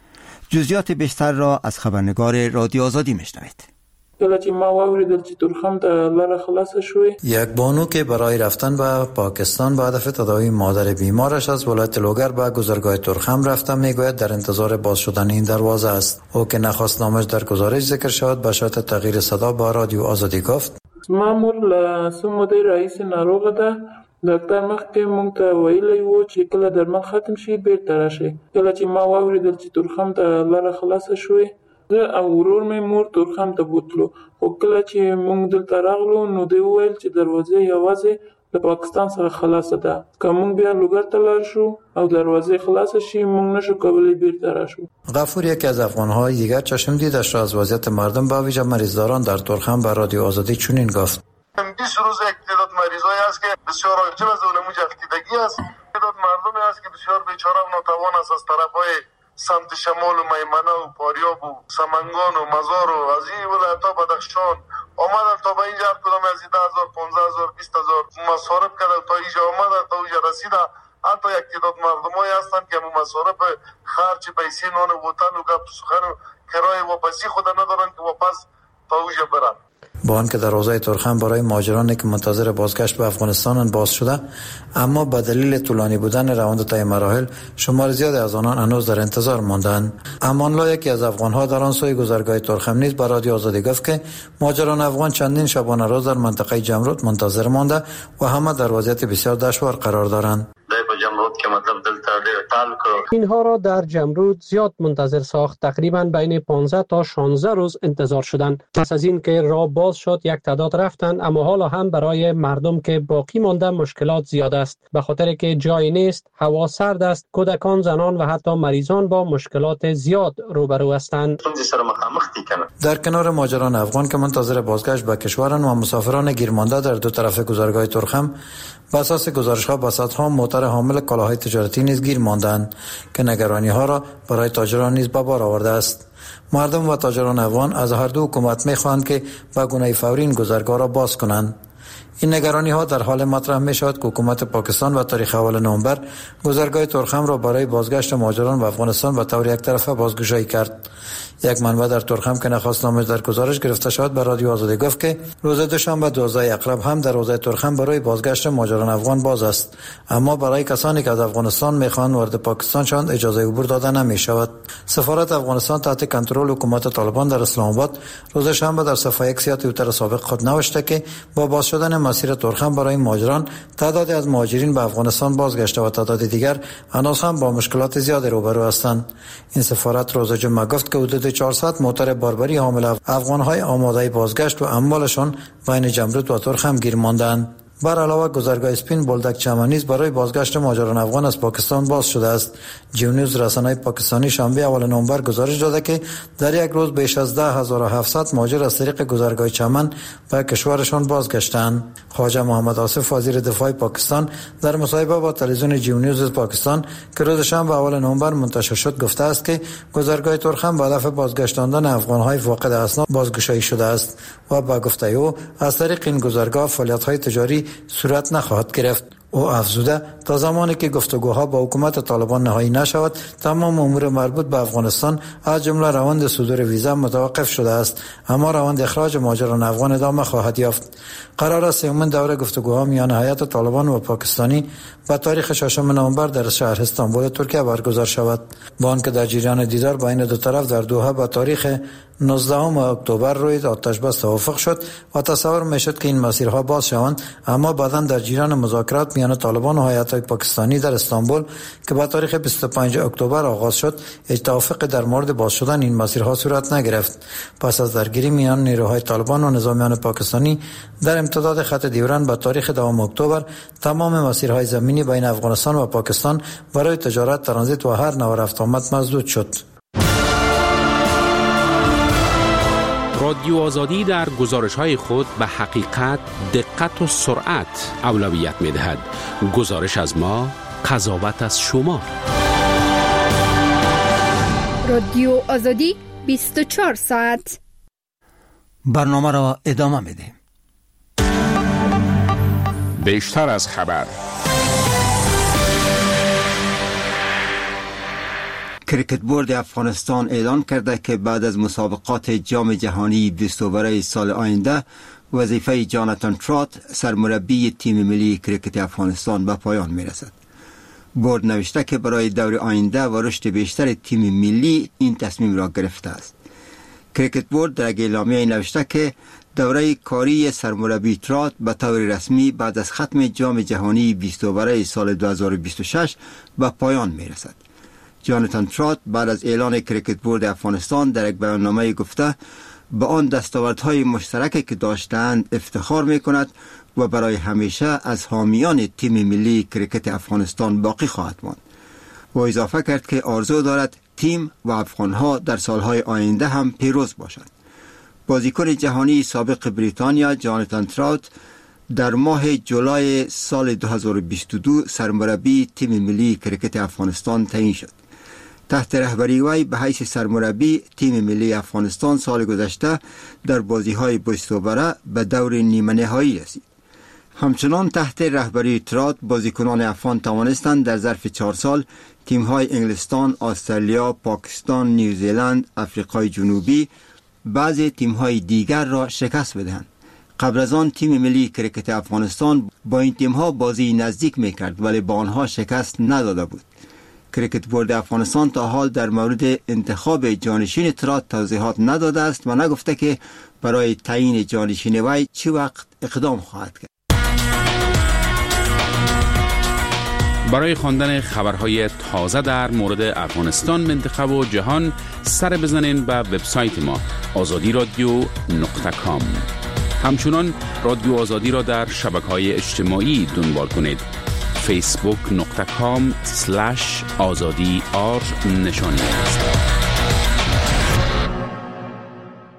جزئیات بیشتر را از خبرنگار رادیو آزادی می‌شنوید. کله چې ما واوریدل چې ترخم ته لاره خلاصه شوی، یک بانو که برای رفتن به پاکستان به هدف تداوی مادر بیمارش از ولایت لوگر به گذرگاه ترخم رفته میگوید در انتظار باز شدن این دروازه است. او که نخواست نامش در گزارش ذکر شود به شرط تغییر صدا با رادیو آزادی گفت مامور لسموده رئیس ناروغ ده ډاکټر مخکې مونږ ته ویلی وو چې کله درمل ختم شي بیرته راشي. کله چې ما واوریدل چې ترخم ته لاره خلاصه شوی، زه او ورور مې مور ترخم ته بوتلو، خو کله چې مونږ دلته راغلو نو دوی وویل چې دروازه یوازې د پاکستان سره خلاصه ده، که مونږ بیا لوګر ته لاړ شو او دروازه خلاصه شي مونږ نشو کولی بیرته راشو. غفور یکی از افغان‌های دیگر چشم دیدش را از وضعیت مردم به ویژه مریضداران در ترخم به رادیو آزادی چنین گفت: بیست روز یک تعداد مریضایی است که بسیار عاجل از اونموج افتیدگی است. تعداد مردمی است که بسیار بیچاره و ناتوان است از طرفهای سمت شمال و میمنه و پاریاب و سمنگان و مزار و از این ولایت‌ها بدخشان آمدن تا به اینجا کدام از ده هزار پانزده هزار بیست هزار مصارف کرده تا اینجا آمدن تا اینجا رسیده. حتی یک تعداد مردمایی هستند که همون مصارف خرج پیسه نان و بوتل و گپ سخن و کرایه واپسی خود ندارن که واپس تا اینجا برن. با آنکه دروازه ترخم برای مهاجرانی که منتظر بازگشت به افغانستان باز شده، اما به دلیل طولانی بودن روند طی مراحل شمار زیادی از آنان هنوز در انتظار ماندند. امان‌الله یکی از افغان‌ها در آن سوی گذرگاه ترخم نیز به رادیو آزادی گفت که مهاجران افغان چندین شبانه روز در منطقه جمرود منتظر مانده و همه در وضعیت بسیار دشوار قرار دارند. اینها را در جمرود زیاد منتظر ساخت. تقریبا بین پانزده تا شانزده روز انتظار شدند. پس از این که راه باز شد یک تعداد رفتند، اما حالا هم برای مردم که باقی مانده مشکلات زیاد است، به خاطر که جای نیست، هوا سرد است، کودکان، زنان و حتی مریضان با مشکلات زیاد روبرو هستند. میکنن. در کنار مهاجران افغان که منتظر بازگشت به کشورند و مسافران گیرمانده در دو طرف گذرگاه ترخم، بر اساس گزارش‌ها با صدها موتر حامل کالاهای تجارتی نیز گیر ماندند که نگرانی‌ها را برای تاجران نیز به بار آورده است. مردم و تاجران افغان از هر دو حکومت می‌خواهند که به گونه فوری این گذرگاه را باز کنند. این نگرانی ها در حال مطرح می شود که حکومت پاکستان و تاریخ اول نوامبر گذرگاه ترخم را برای بازگشت مهاجران به افغانستان به طور یک طرفه بازگشایی کرد. یک منبع در ترخم که نخواست نامش در گزارش گرفته شد به رادیو آزادی گفت که روز دوشنبه دوازده اقرب هم در حوزه ترخم برای بازگشت مهاجران افغان باز است، اما برای کسانی که از افغانستان میخواهند وارد پاکستان شوند اجازه عبور داده نمی شود. سفارت افغانستان تحت کنترل حکومت طالبان در اسلام آباد روز شنبه در صفحه ایکس یا توییتر سابق خود نوشته که با باز شدن مسیر ترخم برای مهاجران تعدادی از مهاجرین به افغانستان بازگشته و تعداد دیگر هنوز هم با مشکلات زیادی روبرو هستند. این سفارت روز جمعه گفت که حدود چهارصد موتر باربری حامل افغان‌های آماده بازگشت و اموالشان بین جمرود و ترخم گیر ماندند. بر علاوه گذرگاه اسپین بولدک چمنیز برای بازگشت مهاجران افغان از پاکستان باز شده است. جیو نیوز رسانه‌ای پاکستانی شنبه اول نوامبر گزارش داده که در یک روز بیش از ده هزار و هفتصد مهاجر از طریق گذرگاه چمن به کشورشان بازگشتند. خواجه محمد آصف وزیر دفاع پاکستان در مصاحبه با تلویزیون جیو نیوز پاکستان که روز شنبه اول نوامبر منتشر شد گفته است که گذرگاه ترخم به هدف بازگشتاندن افغان‌های فاقد اسناد بازگشایی شده است و با گفته او از طریق این گذرگاه فعالیت‌های تجاری صورت نخواهد گرفت. او افزوده تا زمانی که گفتگوها با حکومت طالبان نهایی نشود تمام امور مربوط به افغانستان از جمله روند صدور ویزا متوقف شده است، اما روند اخراج مهاجران افغان ادامه خواهد یافت. قرار است سومین دوره گفتگوها میان هیئت طالبان و پاکستانی به تاریخ ششم نوامبر در شهر استانبول ترکیه برگزار شود، با آنکه در جریان دیدار بین دو طرف در دوحه به تاریخ نوزدهم اکتبر روی آتش بس توافق شد و تصور میشد که این مسیرها باز شوند، اما بعداً در جریان مذاکرات میان طالبان و هیئت‌های پاکستانی در استانبول که با تاریخ بیست و پنجم اکتبر آغاز شد هیچ توافق در مورد باز شدن این مسیرها صورت نگرفت. پس از درگیری میان نیروهای طالبان و نظامیان پاکستانی در امتداد خط دیورن با تاریخ دوم اکتبر تمام مسیرهای زمینی بین افغانستان و پاکستان برای تجارت، ترانزیت و هر نوع رفت آمد مسدود شد. رادیو آزادی در گزارش‌های خود به حقیقت، دقت و سرعت اولویت می‌دهد. گزارش از ما، قضاوت از شما. رادیو آزادی بیست و چهار ساعت. برنامه را ادامه می‌دهیم. بیشتر از خبر. کریکت بورد افغانستان اعلان کرده که بعد از مسابقات جام جهانی بیست برای سال آینده وظیفه جاناتان ترات سرمربی تیم ملی کریکت افغانستان به پایان میرسد. بورد نوشته که برای دور آینده و رشد بیشتر تیم ملی این تصمیم را گرفته است. کریکت بورد در اعلامیه نوشته که دوره کاری سرمربی ترات به طور رسمی بعد از ختم جام جهانی بیست برای سال دو هزار و بیست و شش به پایان میرسد. جاناتان ترات بعد از اعلان کریکت بورد افغانستان در یک بیاننامه گفته به آن دستاوردهای مشترکی که داشتند افتخار می‌کند و برای همیشه از حامیان تیم ملی کریکت افغانستان باقی خواهد ماند. و اضافه کرد که آرزو دارد تیم و افغانها در سالهای آینده هم پیروز باشند. بازیکن جهانی سابق بریتانیا جاناتان ترات در ماه جولای سال دو هزار و بیست و دو سرمربی تیم ملی کریکت افغانستان تعیین شد. تحت رهبری وی به حیث سرمربی تیم ملی افغانستان سال گذشته در بازی‌های بیست بره به دور نیمه نهایی رسید. همچنان تحت رهبری ترات بازیکنان افغان توانستند در ظرف چهار سال تیم‌های انگلستان، استرالیا، پاکستان، نیوزیلند، آفریقای جنوبی بعضی تیم‌های دیگر را شکست بدهند. قبل از آن تیم ملی کریکت افغانستان با این تیم‌ها بازی نزدیک می‌کرد ولی با آنها شکست نداده بود. کریکت بورد افغانستان تا حال در مورد انتخاب جانشین ترات توضیحات نداده است و نگفته که برای تعیین جانشین وی چه وقت اقدام خواهد کرد. برای خواندن خبرهای تازه در مورد افغانستان، منطقه و جهان سر بزنین به وبسایت ما آزادی رادیو نقطه کام. همچنان رادیو آزادی را در شبکه‌های اجتماعی دنبال کنید. فیسبوک نقطه کام سلش آزادی آر نشانی است.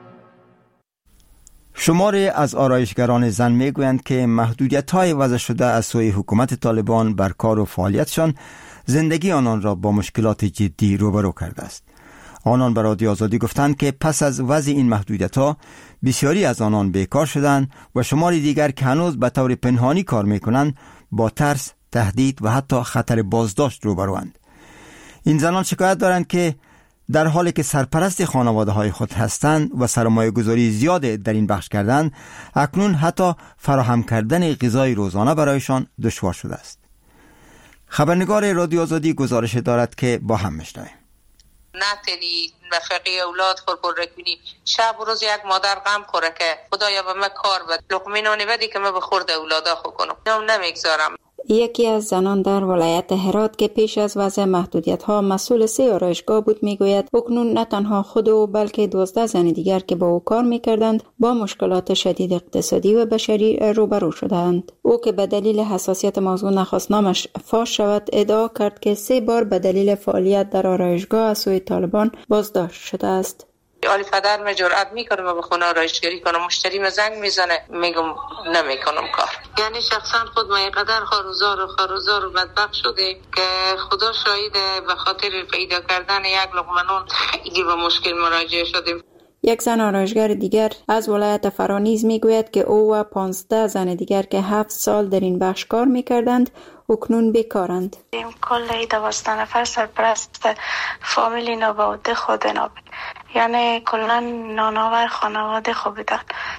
شماری از آرایشگران زن میگویند که محدودیت‌های وضع شده از سوی حکومت طالبان بر کار و فعالیتشان زندگی آنان را با مشکلات جدی روبرو کرده است. آنان به رادیو آزادی گفتند که پس از وضع این محدودیت‌ها بسیاری از آنان بیکار شدند و شماری دیگر که هنوز به طور پنهانی کار می‌کنند با ترس، تهدید و حتی خطر بازداشت روبروند. این زنان شکایت دارند که در حالی که سرپرست خانواده های خود هستند و سرمایه گذاری زیاد در این بخش کردند، اکنون حتی فراهم کردن غذای روزانه برایشان دشوار شده است. خبرنگار رادیو آزادی گزارش دارد که با هم میشنویم. نتونی نفقه اولاد خور پر رکنی، شب و روز یک مادر غم خوره که خدایا به من کار بد، لقمه نانی بدی که من به خورد اولادا خو کنم، نم نمیگذارم. یکی از زنان در ولایت هرات که پیش از وضع محدودیت‌ها مسئول سه آرایشگاه بود میگوید اکنون نه تنها خود او بلکه دوازده زن دیگر که با او کار میکردند با مشکلات شدید اقتصادی و بشری روبرو شدند. او که به دلیل حساسیت موضوع نخواست نامش فاش شود ادعا کرد که سه بار به دلیل فعالیت در آرایشگاه از سوی طالبان بازداشت شده است. آلی پدر من جرأت میکنم و به خونه آرایشگری کنم، مشتری من زنگ میزنه میگم نمیکنم کار. یعنی شخصا خود ما اینقدر خاروزار و خاروزار و بدبخت شده که خدا شاهده به خاطر پیدا کردن یک لقمه نان خیلی به مشکل مراجعه شدیم. یک زن آرایشگر دیگر از ولایت فرانیز میگوید که او و پانزده زن دیگر که هفت سال در این بخش کار میکردند اکنون بیکارند. کل دوازده نفر سرپرست فامیلی نابوده خود ناب، یعنی کلا نانآور خانواده خوب بودن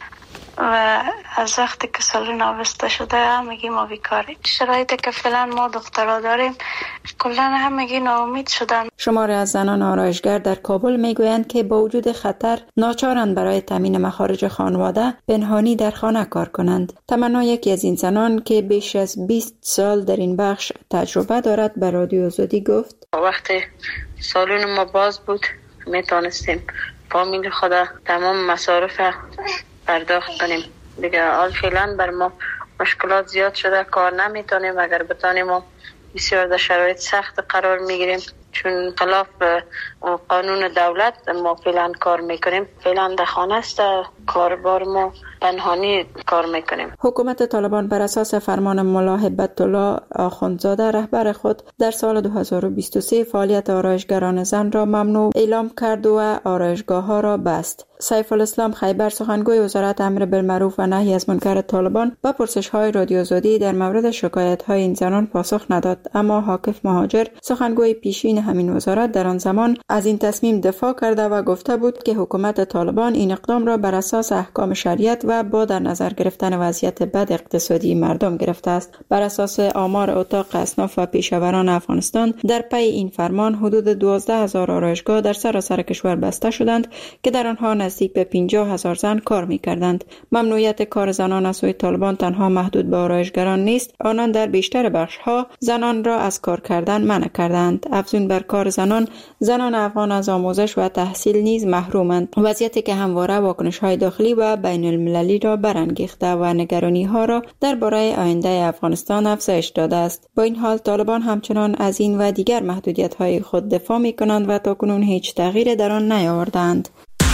و از وقتی که سالون آبسته شده همگی ما بیکاریم. شرایطی که فعلا ما دخترها داریم کلا همگی ناامید شدن. شماری از زنان آرایشگر در کابل میگویند که با وجود خطر ناچارند برای تامین مخارج خانواده پنهانی در خانه کار کنند. تمنا یکی از این زنان که بیش از بیست سال در این بخش تجربه دارد به رادیو آزادی گفت وقتی سالون ما باز بود میتونستیم فامیل خدا تمام مصارف پرداخت کنیم. دیگه حال فعلا بر ما مشکلات زیاد شده، کار نمیتونیم. اگر بتونیم ما بسیار در شرایط سخت قرار میگیریم چون خلاف قانون دولت ما فعلا کار میکنیم. فعلا در خانه است، کاربار ما پنهانی کار میکنیم. حکومت طالبان بر اساس فرمان ملا هبت الله آخوندزاده رهبر خود در سال دو هزار و بیست و سه فعالیت آرایشگران زن را ممنوع اعلام کرد و آرایشگاه ها را بست. سیف الاسلام خیبر سخنگوی وزارت امر بالمعروف و نهی از منکر طالبان با پرسش های رادیو آزادی در مورد شکایت های این زنان پاسخ نداد، اما حاکف مهاجر سخنگوی پیشین همین وزارت در آن زمان از این تصمیم دفاع کرده و گفته بود که حکومت طالبان این اقدام را بر اساس احکام شریعت و با در نظر گرفتن وضعیت بد اقتصادی مردم گرفته است. بر اساس آمار اتاق اصناف و پیشاوران افغانستان در پی این فرمان حدود دوازده هزار آرایشگاه در سراسر کشور بسته شدند که در آنها نزدیک به پنجاه هزار زن کار می‌کردند. ممنوعیت کار زنان از سوی طالبان تنها محدود به آرایشگران نیست، آنان در بیشتر بخش‌ها زنان را از کار کردن منع کردند. افزون بر کار زنان، زنان افغان از آموزش و تحصیل نیز محرومند، وضعیتی که همواره واکنش‌های داخلی و بین المللی را برانگیخته و نگرانی‌ها را درباره آینده افغانستان افزایش داده است. با این حال طالبان همچنان از این و دیگر محدودیت‌های خود دفاع می‌کنند و تاکنون هیچ تغییر در آن نیاوردند.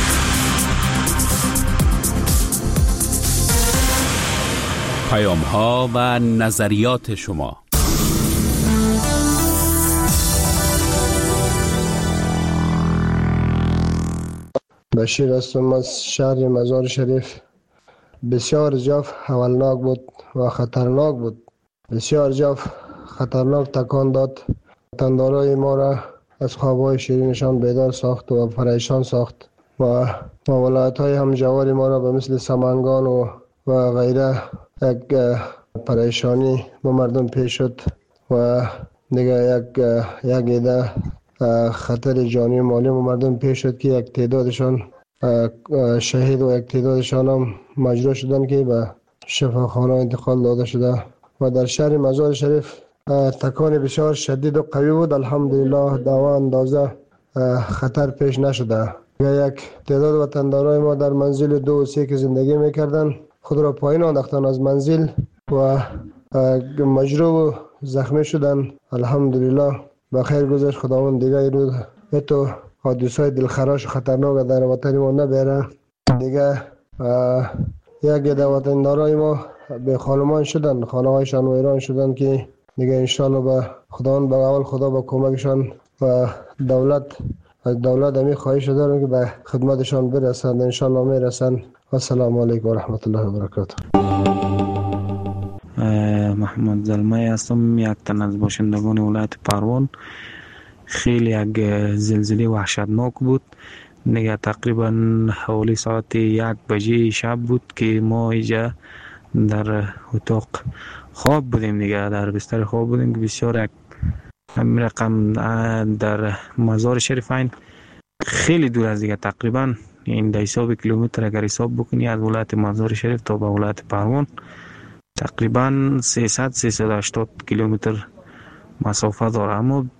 پیام‌ها و نظریات شما. بشیر هستم از شهر مزار شریف. بسیار جاف حولناک بود و خطرناک بود. بسیار جاف خطرناک تکان داد. تندارای ما را از خوابهای شیرینشان بیدار ساخت و پریشان ساخت و ولایت‌های همجوار ما را به مثل سمنگان و و غیره یک پریشانی با مردم پیش شد و دیگه یک یک ایده خطر جانی و مالی با مردم پیش شد که یک تعدادشان شهید و یک تعدادشان هم مجروح شدن که به شفاخانه انتقال داده شده و در شهر مزار شریف تکان بسیار شدید و قوی بود. الحمدلله دوا اندازه خطر پیش نشده. یک تعداد وطندارای ما در منزل دو و سه که زندگی میکردن خود را پایین آنداختن از منزل و مجروح و زخمی شدن. الحمدلله بخیر گذشت. خداوند دیگه این روز تو حادثهای دلخراش و خطرناک در وطن ما نبره. دیگه یک عده وطندارای ما به خانمان شدن، خانه هایشان ویران شدن که دیگه انشالله به خدا به اول خدا به کمکشان و دولت از دولت همی خواهش دارم که به خدمتشان برسند، انشالله میرسند. السلام علیکم و رحمت الله و برکاته. محمد زلمه هستم، یک تن از باشندگان ولایت پروان. خیلی یک زلزله وحشتناک بود. دیگه تقریبا حوالی ساعت یک بجه شب بود که ما اینجا در اتاق خواب بودیم، دیگه در بستر خواب بودیم که بسیار یک همین رقم در مزار شریفین خیلی دور از دیگه، تقریبا این در حساب کیلومتر اگر حساب بکنی از ولایت مزار شریف تا به ولایت پروان تقریبا سیصد سیصد و هشتاد کیلومتر مسافت داره. اما